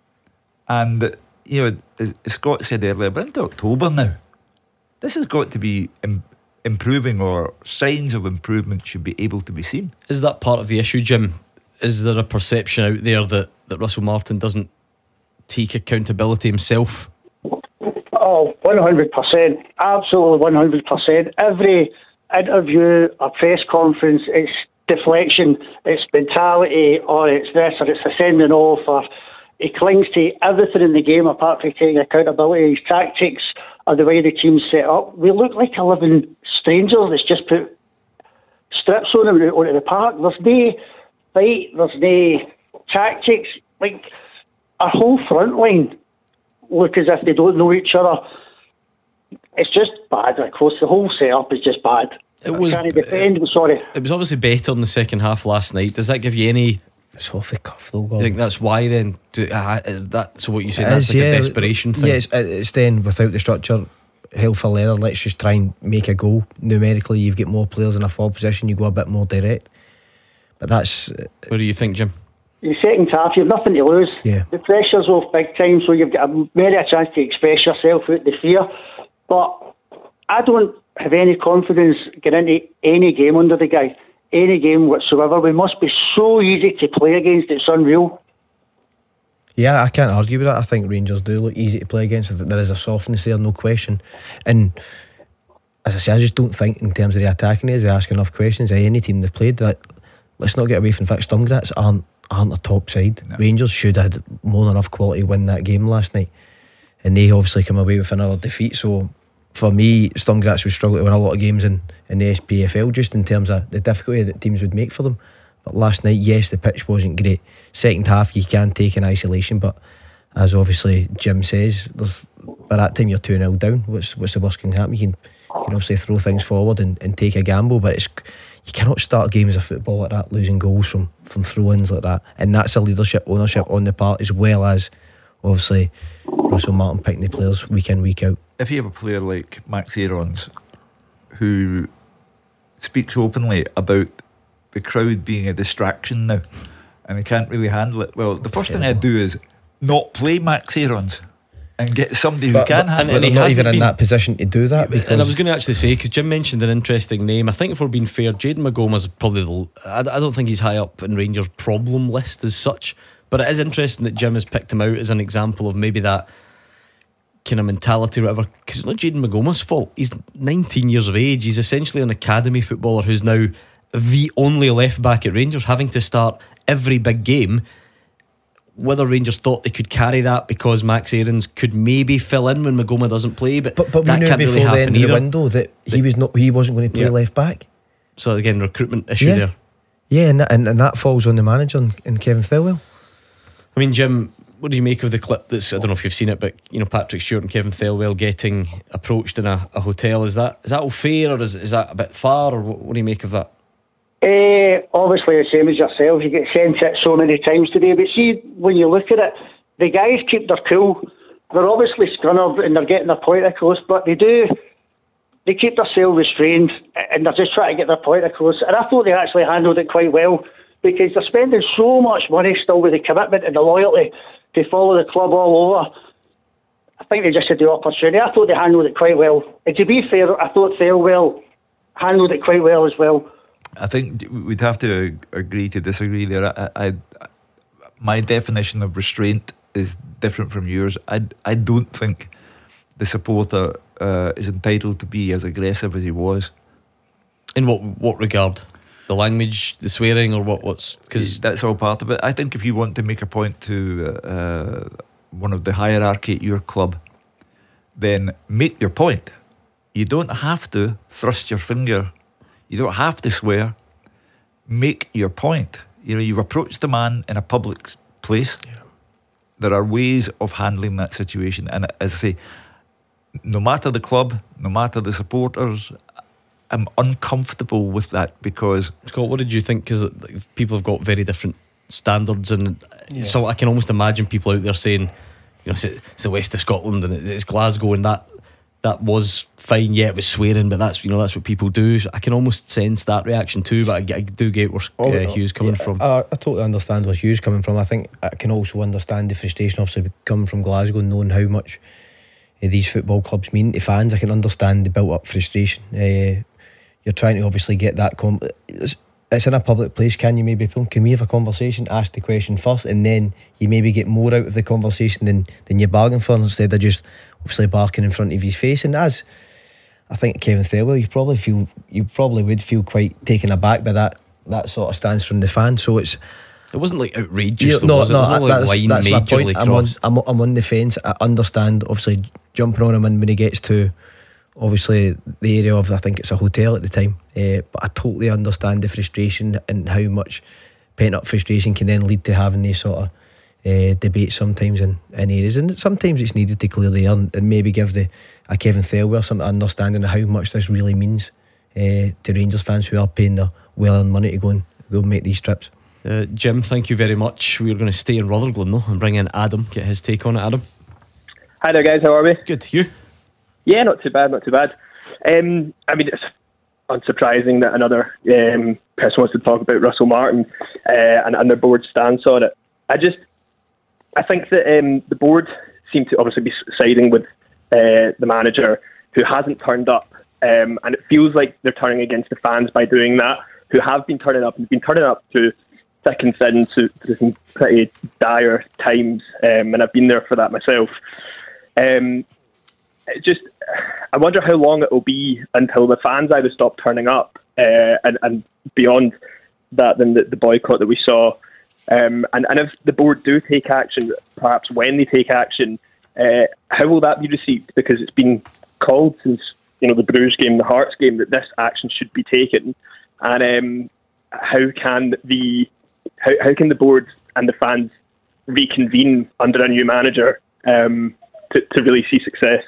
and you know, as Scott said earlier, we're into October now. This has got to be im- improving, or signs of improvement should be able to be seen. Is that part of the issue, Jim? Is there a perception out there that, that Russell Martin doesn't take accountability himself? Oh, one hundred percent. Absolutely one hundred percent. Every interview, a press conference, it's deflection, it's mentality, or it's this, or it's a sending off, or he clings to everything in the game apart from taking accountability. His tactics or the way the team's set up. We look like a living stranger that's just put strips on him onto the park. There's no fight, there's no tactics. Like, our whole front line look as if they don't know each other. It's just bad. Of course, the whole setup is just bad. It was, I can't defend, I'm sorry. It was obviously better in the second half last night. Does that give you any... It's off the cuff though. Do you think that's why then? Do, uh, is that so? What you say? It That's is, like yeah. a desperation thing. Yeah, it's, it's then without the structure, hell for leather. Let's just try and make a goal. Numerically, you've got more players in a forward position. You go a bit more direct. But that's. What do you think, Jim? The second half, you've nothing to lose. Yeah. The pressure's off big time, so you've got a very a chance to express yourself without the fear. But I don't have any confidence getting into any game under the guy. Any game whatsoever. We must be so easy to play against, it's unreal. Yeah, I can't argue with that. I think Rangers do look easy to play against. There is a softness there, no question. And as I say, I just don't think in terms of the attacking areas, they ask enough questions. Any team they've played, that let's not get away from the fact Sturmgrats aren't, aren't a top side. No. Rangers should have had more than enough quality to win that game last night, and they obviously come away with another defeat. So for me, Sturmgrats would struggle to win a lot of games in, in the S P F L, just in terms of the difficulty that teams would make for them. But last night, yes, the pitch wasn't great. Second half, you can take in isolation, but as obviously Jim says, there's, by that time you're two nil down. What's what's the worst can happen? You can, you can obviously throw things forward and, and take a gamble, but it's you cannot start games of football like that, losing goals from, from throw-ins like that. And that's a leadership, ownership on the part, as well as obviously Russell Martin picking the players week in, week out. If you have a player like Max Aarons who speaks openly about the crowd being a distraction now, and they can't really handle it. Well, the first thing I'd do is not play Max Aarons and get somebody who But- can but- handle and it. they're not even in that position to do that. Because And I was going to actually say, because Jim mentioned an interesting name, I think if we're being fair, Jaden McGoma's probably the, I, I don't think he's high up in Rangers' problem list as such, but it is interesting that Jim has picked him out as an example of maybe that kind of mentality or whatever, because it's not Jaden McGoma's fault. He's nineteen years of age. He's essentially an academy footballer who's now the only left back at Rangers, having to start every big game. Whether Rangers thought they could carry that because Max Aarons could maybe fill in when Magoma doesn't play, but, But, but we that knew can't before really the happen end of the either. window that he was not he wasn't going to play Yeah. left back. So again, recruitment issue Yeah. there. Yeah, and that, and, and that falls on the manager and, and Kevin Thelwell. I mean, Jim, what do you make of the clip that's, I don't know if you've seen it, but you know, Patrick Stewart and Kevin Thelwell getting approached in a, a hotel? Is that is that all fair, or is, is that a bit far, or what, what do you make of that? Uh, obviously, the same as yourself, you get sent it so many times today. But see, when you look at it, the guys keep their cool. They're obviously scunnered and they're getting their point across, but they do, they keep themselves restrained and they're just trying to get their point across. And I thought they actually handled it quite well because they're spending so much money still with the commitment and the loyalty to follow the club all over. I think they just had the opportunity. I thought they handled it quite well. And to be fair, I thought Thelwell handled it quite well as well. I think we'd have to agree to disagree there. I, I, my definition of restraint is different from yours. I, I don't think the supporter uh, is entitled to be as aggressive as he was. In what what regard? The language, the swearing, or what? What's because that's all part of it. I think if you want to make a point to uh, one of the hierarchy at your club, then make your point. You don't have to thrust your finger. You don't have to swear. Make your point. You know, you've approached the man in a public place. Yeah. There are ways of handling that situation. And as I say, no matter the club, no matter the supporters, I'm uncomfortable with that because... Scott, what did you think? Because people have got very different standards, and yeah. so I can almost imagine people out there saying, you know, it's, it's the west of Scotland and it's Glasgow, and that that was fine. Yeah, it was swearing, but that's, you know, that's what people do. I can almost sense that reaction too, but I, I do get where uh, oh, Hugh's coming yeah, from. I, I totally understand where Hugh's coming from. I think I can also understand the frustration, obviously, coming from Glasgow, knowing how much uh, these football clubs mean to fans. I can understand the built-up frustration. Uh, you're trying to obviously get that... Com- it's, it's in a public place. Can you maybe... Can we have a conversation? Ask the question first, and then you maybe get more out of the conversation than, than you bargain for, instead of just obviously barking in front of his face. And as I think Kevin Thelwell, you probably feel you probably would feel quite taken aback by that that sort of stance from the fans. So it's it wasn't like outrageous. Yeah, though, no, was it? no, It was not that's, like line that's my majorly point. I'm on, crossed. I'm, I'm on the fence. I understand, obviously, jumping on him when he gets to obviously the area of, I think it's a hotel at the time. Uh, but I totally understand the frustration and how much pent up frustration can then lead to having these sort of uh, debates sometimes in, in areas, and sometimes it's needed to clear the air and, and maybe give the a Kevin Thelwell some understanding of how much this really means uh, to Rangers fans who are paying their well-earned money to go and go and make these trips. Uh, Jim, thank you very much. We're going to stay in Rutherglen though and bring in Adam, get his take on it. Adam. Hi there, guys. How are we? Good. You? Yeah, not too bad, not too bad. Um, I mean, it's unsurprising that another um, person wants to talk about Russell Martin uh, and, and their board stance on it. I just, I think that um, the board seem to obviously be siding with uh, the manager who hasn't turned up, um, and it feels like they're turning against the fans by doing that, who have been turning up and been turning up to thick and thin to, to some pretty dire times, um, and I've been there for that myself. Um, it just, I wonder how long it will be until the fans either stop turning up, uh, and, and beyond that, then the, the boycott that we saw. Um, and, and if the board do take action, perhaps when they take action, uh, how will that be received? Because it's been called since, you know, the Bruges game, the Hearts game, that this action should be taken. And um, how can the how, how can the board and the fans reconvene under a new manager um, to, to really see success?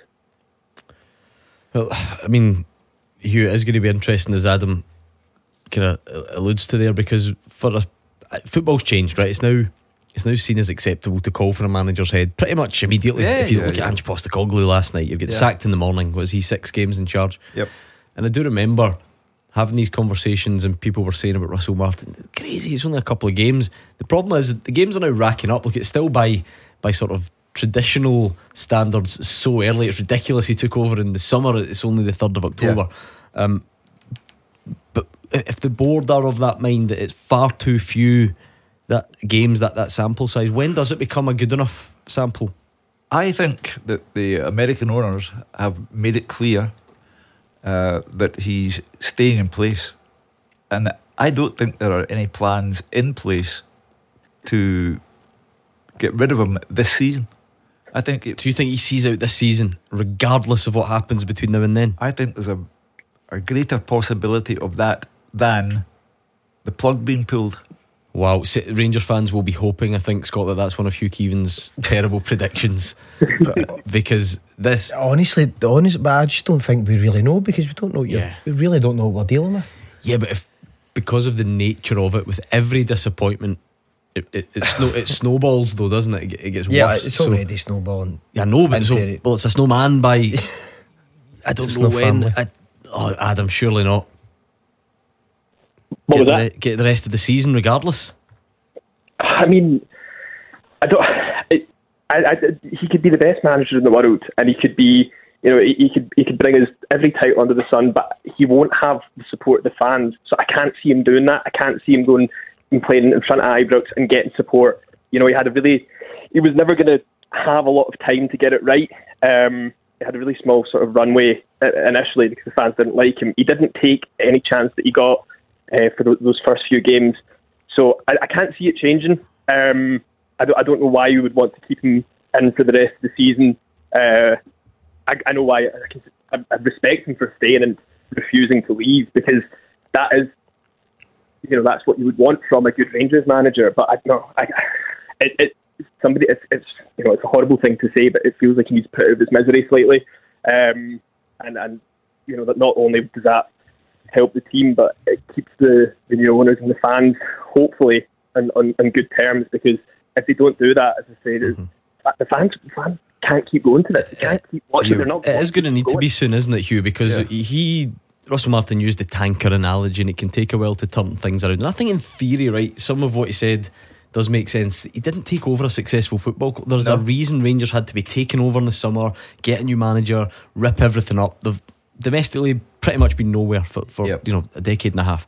Well, I mean, Hugh, it is going to be interesting, as Adam kind of alludes to there, because for a, football's changed, right? It's now it's now seen as acceptable to call for a manager's head pretty much immediately. Yeah, if you yeah, look yeah. at Ange Postecoglou last night, you get Yeah. sacked in the morning. Was he six games in charge? Yep. And I do remember having these conversations, and people were saying about Russell Martin, crazy, it's only a couple of games. The problem is the games are now racking up. Look, it's still by by sort of traditional standards so early. It's ridiculous he took over in the summer. It's only the third of October. Yeah. um, But if the board are of that mind that it's far too few that games, that, that sample size, when does it become a good enough sample? I think that the American owners have made it clear uh, that he's staying in place, and I don't think there are any plans in place to get rid of him this season. I think it, do you think he sees out this season regardless of what happens between now and then? I think there's a, a greater possibility of that than the plug being pulled. Wow, Rangers fans will be hoping, I think, Scott, that that's one of Hugh Keevan's terrible predictions, because this honestly, honest, but I just don't think we really know, because we don't know. Yeah. We really don't know what we're dealing with. Yeah, but if because of the nature of it, with every disappointment, it it, it, snow, it snowballs, though, doesn't it? It, it gets yeah, worse. it's already so, snowballing. Yeah, no, but so, well, it's a snowman by I don't it's know no when. I, oh, Adam, surely not. What get was the, that? Get the rest of the season regardless. I mean, I don't. It, I, I, he could be the best manager in the world, and he could be, you know, he, he could he could bring us every title under the sun, but he won't have the support of the fans. So I can't see him doing that. I can't see him going and playing in front of Ibrox and getting support. You know, he had a really, he was never going to have a lot of time to get it right. Um, he had a really small sort of runway initially because the fans didn't like him. He didn't take any chance that he got uh, for the, those first few games. So I, I can't see it changing. Um, I, don't, I don't know why you would want to keep him in for the rest of the season. Uh, I, I know why. I, can, I, I respect him for staying and refusing to leave, because that is, you know, that's what you would want from a good Rangers manager. But I know I, it, it somebody. It's, it's you know, it's a horrible thing to say, but it feels like he needs to put out of his misery slightly. Um, and and you know that not only does that help the team, but it keeps the, the new owners and the fans hopefully on, on, on good terms, because if they don't do that, as I say, mm-hmm. the fans the fans can't keep going to this. They can't keep watching. You, They're not. It is going to need going. to be soon, isn't it, Hugh? Because yeah. he Russell Martin used the tanker analogy, and it can take a while to turn things around. And I think in theory, right, some of what he said does make sense. He didn't take over a successful football club. There's no. a reason Rangers had to be taken over in the summer, get a new manager, rip everything up. They've domestically pretty much been nowhere for, for yep. you know, a decade and a half.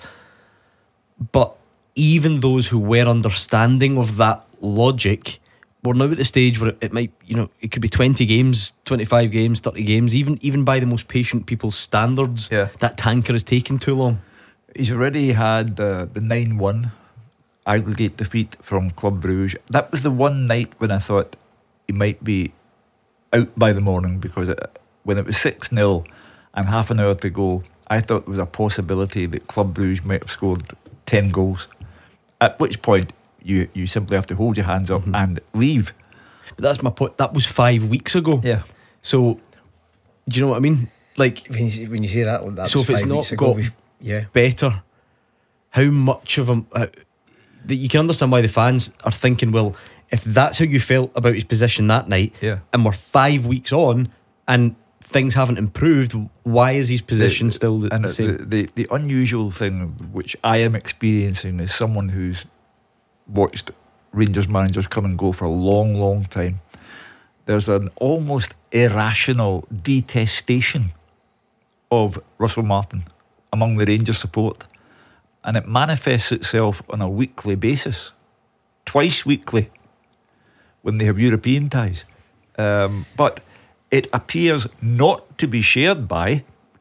But even those who were understanding of that logic, we're now at the stage where it, it might, you know, it could be twenty games, twenty-five games, thirty games, even even by the most patient people's standards. Yeah. That tanker is taking too long. He's already had uh, the nine one aggregate defeat from Club Brugge. That was the one night when I thought he might be out by the morning, because it, when it was six nil and half an hour to go, I thought there was a possibility that Club Brugge might have scored ten goals, at which point you, you simply have to hold your hands up mm-hmm. and leave. But that's my point. That was five weeks ago. Yeah. So do you know what I mean? Like when you, when you say that, that so was if it's five not weeks ago, got yeah. better, how much of them uh, that you can understand why the fans are thinking, well, if that's how you felt about his position that night, yeah. and we're five weeks on and things haven't improved, why is his position the, still the, and the same? The, the, the unusual thing which I am experiencing as someone who's watched Rangers managers come and go for a long, long time, there's an almost irrational detestation of Russell Martin among the Rangers support, and it manifests itself on a weekly basis, twice weekly when they have European ties. Um, but it appears not to be shared by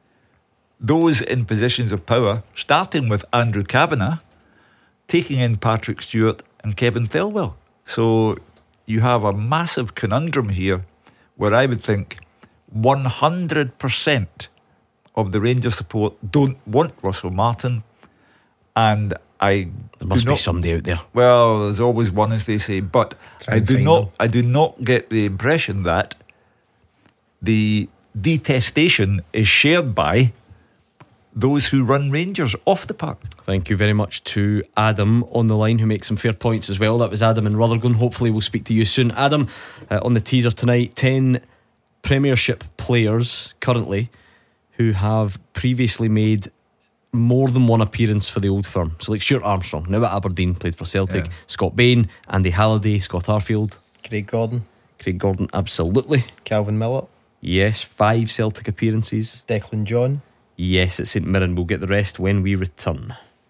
those in positions of power, starting with Andrew Kavanagh, taking in Patrick Stewart and Kevin Thelwell. So you have a massive conundrum here where I would think one hundred percent of the Rangers support don't want Russell Martin, and I there must not, be somebody out there. Well, there's always one, as they say, but I do not them. I do not get the impression that the detestation is shared by those who run Rangers off the park. Thank you very much to Adam on the line, who makes some fair points as well. That was Adam in Rutherglen. Hopefully we'll speak to you soon. Adam, uh, on the teaser tonight, ten Premiership players currently who have previously made more than one appearance for the old firm. So like Stuart Armstrong, now at Aberdeen, played for Celtic. Yeah. Scott Bain, Andy Halliday, Scott Arfield, Craig Gordon, Craig Gordon, absolutely. Calvin Millett, Yes, five Celtic appearances. Declan John, Yes, at St Mirren. We'll get the rest when we return.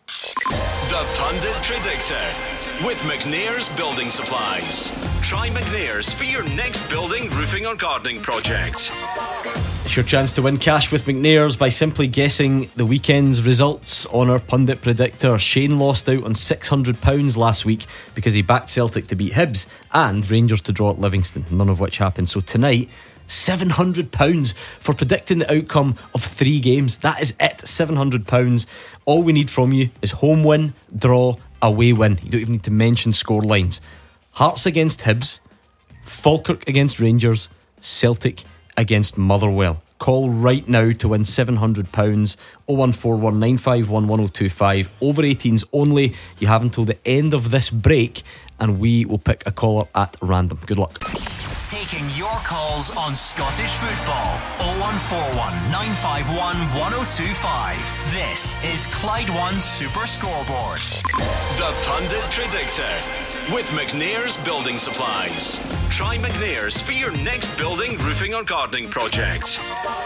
The Pundit Predictor with McNair's Building Supplies. Try McNair's for your next building, roofing or gardening project. It's your chance to win cash with McNair's by simply guessing the weekend's results on our Pundit Predictor. Shane lost out on six hundred pounds last week because he backed Celtic to beat Hibs and Rangers to draw at Livingston, none of which happened. So tonight, seven hundred pounds for predicting the outcome of three games. That is it, seven hundred pounds. All we need from you is home win, draw, away win. You don't even need to mention score lines. Hearts against Hibs, Falkirk against Rangers, Celtic against Motherwell. Call right now to win seven hundred pounds. oh one four one nine five one one oh two five. Over eighteens only. You have until the end of this break and we will pick a caller at random. Good luck. Taking your calls on Scottish football. oh one four one nine five one one oh two five. This is Clyde One Super Scoreboard. The Pundit Predictor with McNair's Building Supplies. Try McNair's for your next building, roofing or gardening project.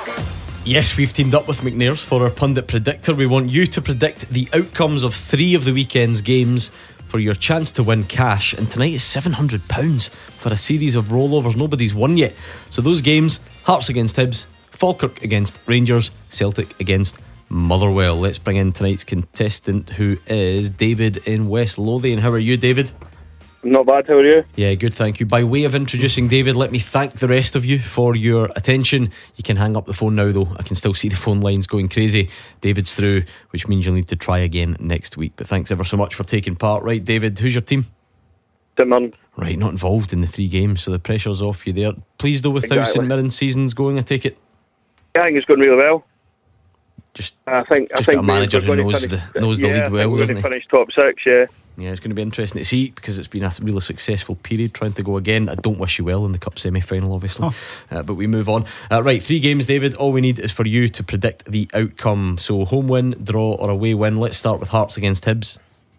Yes, we've teamed up with McNair's for our Pundit Predictor. We want you to predict the outcomes of three of the weekend's games for your chance to win cash. And tonight is seven hundred pounds for a series of rollovers. Nobody's won yet. So those games: Hearts against Hibs, Falkirk against Rangers, Celtic against Motherwell. Let's bring in tonight's contestant, who is David in West Lothian. How are you, David? Not bad, how are you? Yeah, good, thank you. By way of introducing David, let me thank the rest of you for your attention. You can hang up the phone now, though. I can still see the phone lines going crazy. David's through, which means you'll need to try again next week. But thanks ever so much for taking part. Right, David, who's your team? St Mirren. Right, not involved in the three games, so the pressure's off you there. Pleased though with how Exactly. St Mirren's season's going, I take it? Yeah, I think it's going really well. Just, I think, just I think got a manager we're who going to knows finish- the knows the yeah, league I think well, we're doesn't going he? to finish top six, yeah. Yeah, it's going to be interesting to see because it's been a really successful period trying to go again. I don't wish you well in the Cup semi-final, obviously. Oh. Uh, but we move on. Uh, right, three games, David. All we need is for you to predict the outcome. So home win, draw or away win. Let's start with Hearts against Hibs.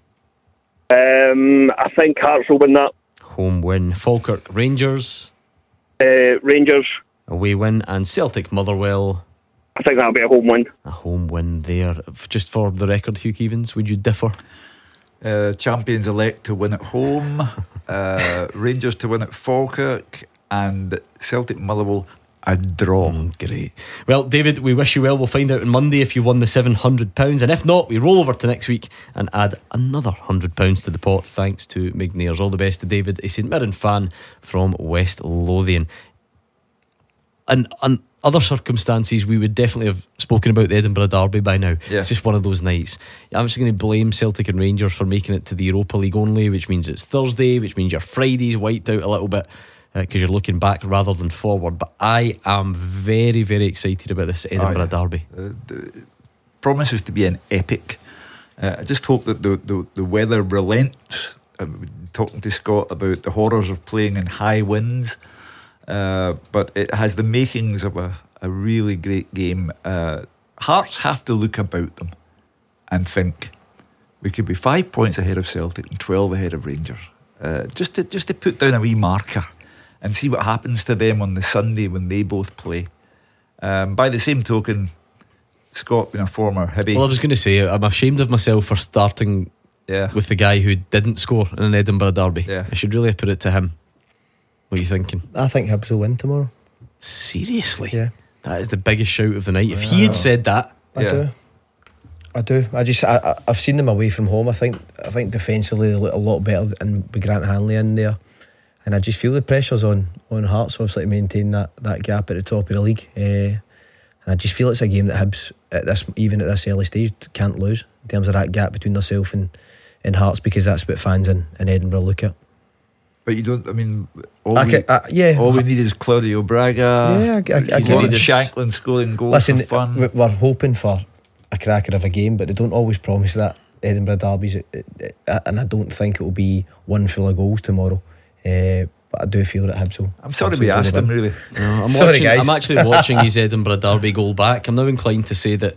Um, I think Hearts will win that. Home win. Falkirk Rangers. Uh, Rangers. Away win. And Celtic Motherwell. I think that'll be a home win. A home win there. Just for the record, Hugh Keevins, would you differ? Uh, champions elect to win at home, uh, Rangers to win at Falkirk, and Celtic Motherwell a draw. Mm, great. Well, David, we wish you well. We'll find out on Monday if you won the seven hundred pounds, and if not, we roll over to next week and add another one hundred pounds to the pot thanks to McNair's. All the best to David, a St Mirren fan from West Lothian. And, and other circumstances, we would definitely have spoken about the Edinburgh Derby by now. Yeah. It's just one of those nights. I'm just going to blame Celtic and Rangers for making it to the Europa League only, which means it's Thursday, which means your Friday's wiped out a little bit because uh, you're looking back rather than forward. But I am very, very excited about this Edinburgh Oh, yeah. Derby. Uh, the, promises to be an epic. Uh, I just hope that the, the, the weather relents. I'm talking to Scott about the horrors of playing in high winds. Uh, but it has the makings of a, a really great game. Uh, Hearts have to look about them and think we could be five points ahead of Celtic and twelve ahead of Rangers. Uh, just to just to put down a wee marker and see what happens to them on the Sunday when they both play. Um, by the same token, Scott being a former Hibby. Well, I was going to say, I'm ashamed of myself for starting yeah. with the guy who didn't score in an Edinburgh Derby. Yeah. I should really have put it to him. What are you thinking? I think Hibs will win tomorrow. Seriously? Yeah. That is the biggest shout of the night. If he had said that, I yeah. do. I do. I just I, I, I've seen them away from home. I think I think defensively they look a lot better, and with Grant Hanley in there, and I just feel the pressure's on on Hearts obviously to maintain that, that gap at the top of the league. Uh, and I just feel it's a game that Hibs at this even at this early stage can't lose in terms of that gap between themselves and, and Hearts, because that's what fans in, in Edinburgh look at. But you don't, I mean, all, I we, can, uh, yeah. all we need is Claudio Braga. Yeah, I, I, I Lawrence can Shanklin scoring goals Listen, for fun. we- we're hoping for a cracker of a game, but they don't always promise that. Edinburgh Derbies, it, it, it, and I don't think it will be one full of goals tomorrow. Uh, but I do feel that Hibs will. I'm sorry we asked him, really. No, I'm, Sorry, watching, guys. I'm actually watching his Edinburgh Derby goal back. I'm now inclined to say that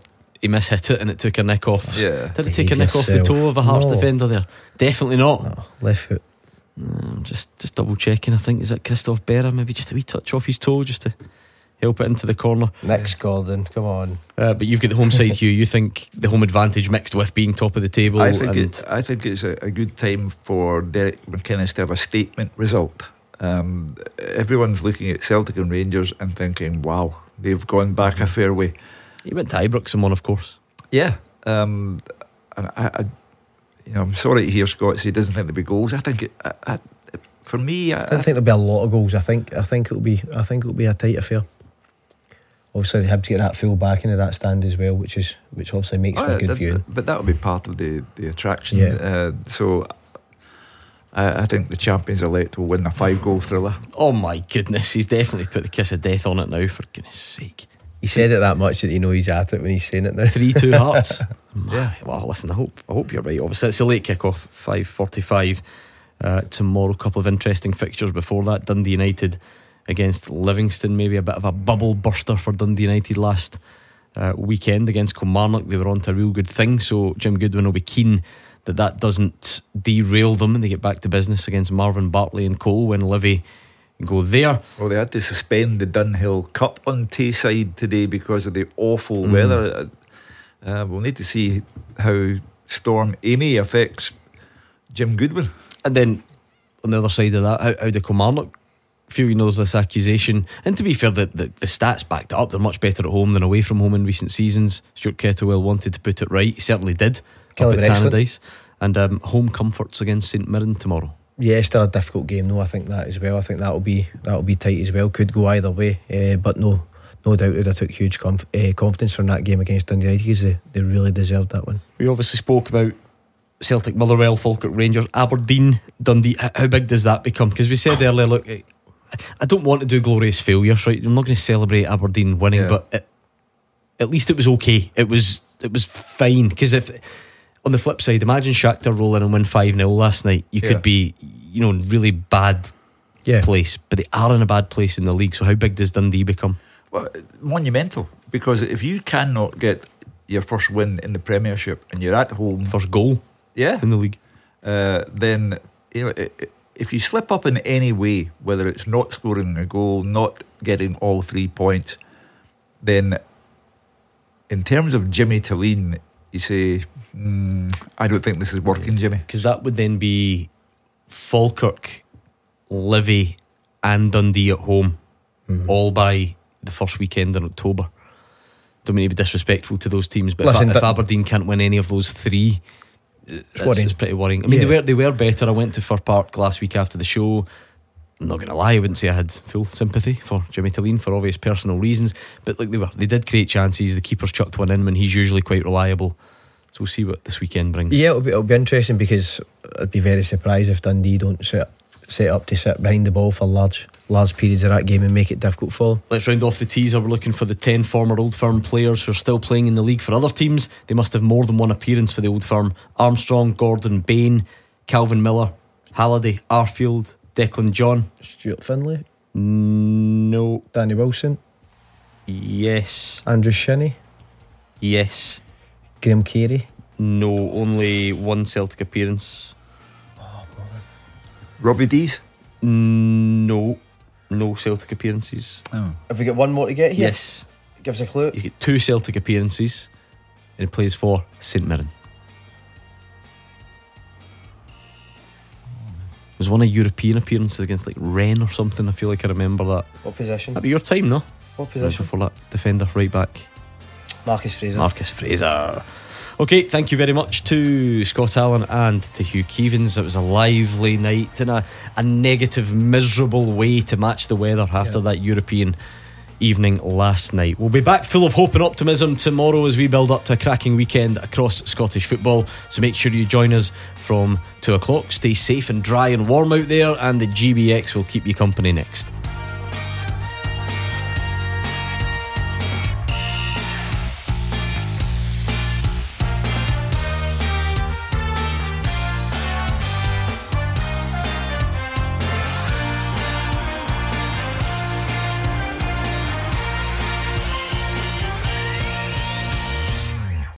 he mishit it and it took a nick off. Yeah. Did it take a Behave nick off the yourself. toe of a Hearts No. defender there? Definitely not. No, left foot. Um, just just double checking. I think is it Christoph Berra? Maybe just a wee touch off his toe just to help it into the corner. Next Gordon, come on. Uh, but you've got the home side, Hugh. You think the home advantage mixed with being top of the table? I think and it, I think it's a, a good time for Derek McInnes to have a statement result. Um, everyone's looking at Celtic and Rangers and thinking, wow, they've gone back a fair way. He went to Ibrox and won, of course. Yeah, um, and I, I, you know, I'm sorry to hear Scott say he doesn't think there'll be goals. I think it, I, I, for me, I, I don't think there'll be a lot of goals. I think I think it'll be I think it'll be a tight affair. Obviously, they have to get that full backing of that stand as well, which is which obviously makes Oh, for yeah, good that- viewing. But that'll be part of the, the attraction. Yeah. Uh, so I, I think the champions elect will win a five goal thriller. Oh my goodness, he's definitely put the kiss of death on it now. For goodness sake, He said it that much that you know he's at it when he's saying it now. three two Hearts. Yeah. Well, listen, I hope I hope you're right. Obviously, it's a late kick-off, five forty-five uh, tomorrow. A couple of interesting fixtures before that. Dundee United against Livingston, maybe a bit of a bubble burster for Dundee United last uh, weekend against Kilmarnock. They were on to a real good thing, so Jim Goodwin will be keen that that doesn't derail them and they get back to business against Marvin Bartley and Co when Livy go there. Well, they had to suspend the Dunhill Cup on Tayside today because of the awful Mm. weather. Uh, we'll need to see how Storm Amy affects Jim Goodwin. And then on the other side of that, how, how the Kilmarnock feel, you know, there's this accusation, and to be fair, the, the, the stats backed it up. They're much better at home than away from home in recent seasons. Stuart Kettlewell wanted to put it right. He certainly did Kelly up were at excellent. Tannadice. And um, home comforts against St Mirren tomorrow. Yeah, it's still a difficult game though. I think that as well. I think that'll be that'll be tight as well. Could go either way, uh, but no, no doubt that I took huge conf- uh, confidence from that game against Dundee United because they, they really deserved that one. We obviously spoke about Celtic, Motherwell, Falkirk, Rangers, Aberdeen, Dundee. H- How big does that become? Because we said earlier, look, I I don't want to do glorious failures, right? I'm not going to celebrate Aberdeen winning, Yeah. but it, at least it was okay. It was it was fine. Because if on the flip side, imagine Shakhtar roll in and win five nil last night, you Yeah. could be, you know, in really bad Yeah. place. But they are in a bad place in the league. So how big does Dundee become? Well, monumental, because if you cannot get your first win in the Premiership and you're at home, First goal yeah, in the league. uh, then you know, i- i- if you slip up in any way, whether it's not scoring a goal, not getting all three points, then in terms of Jimmy Talleen, you say, mm, I don't think this is working, Jimmy. Because that would then be Falkirk, Livy, and Dundee at home, all by the first weekend in October. Don't mean to be disrespectful to those teams, but Listen, if, if that- Aberdeen can't win any of those three, it's, worrying. it's pretty worrying. I mean, Yeah. they were they were better. I went to Fir Park last week after the show. I'm not going to lie, I wouldn't say I had full sympathy for Jimmy Talleen for obvious personal reasons, but like they were, they did create chances. The keeper's chucked one in when he's usually quite reliable. So we'll see what this weekend brings. Yeah, it'll be, it'll be interesting because I'd be very surprised if Dundee don't set set up to sit behind the ball for large large periods of that game and make it difficult for them. Let's round off the teaser. We're looking for the ten former Old Firm players who are still playing in the league for other teams. They must have more than one appearance for the Old Firm. Armstrong, Gordon, Bain, Calvin Miller, Halliday, Arfield, Declan John. Stuart Finlay, No. Danny Wilson, Yes. Andrew Shinnie, Yes. Graham Carey. No. Only one Celtic appearance. Robbie Dees? No. No Celtic appearances. Oh. Have we got one more to get here? Yes. Give us a clue. He's got two Celtic appearances and he plays for St Mirren. Was one a European appearance against like Rennes or something? I feel like I remember that. What position? That'd be your time, no? What position? For that defender, right back. Marcus Fraser. Marcus Fraser. Okay, thank you very much to Scott Allen and to Hugh Keevins. It was a lively night in a, a negative, miserable way to match the weather after that European evening last night. We'll be back full of hope and optimism tomorrow as we build up to a cracking weekend across Scottish football. So make sure you join us from two o'clock. Stay safe and dry and warm out there, and the G B X will keep you company next.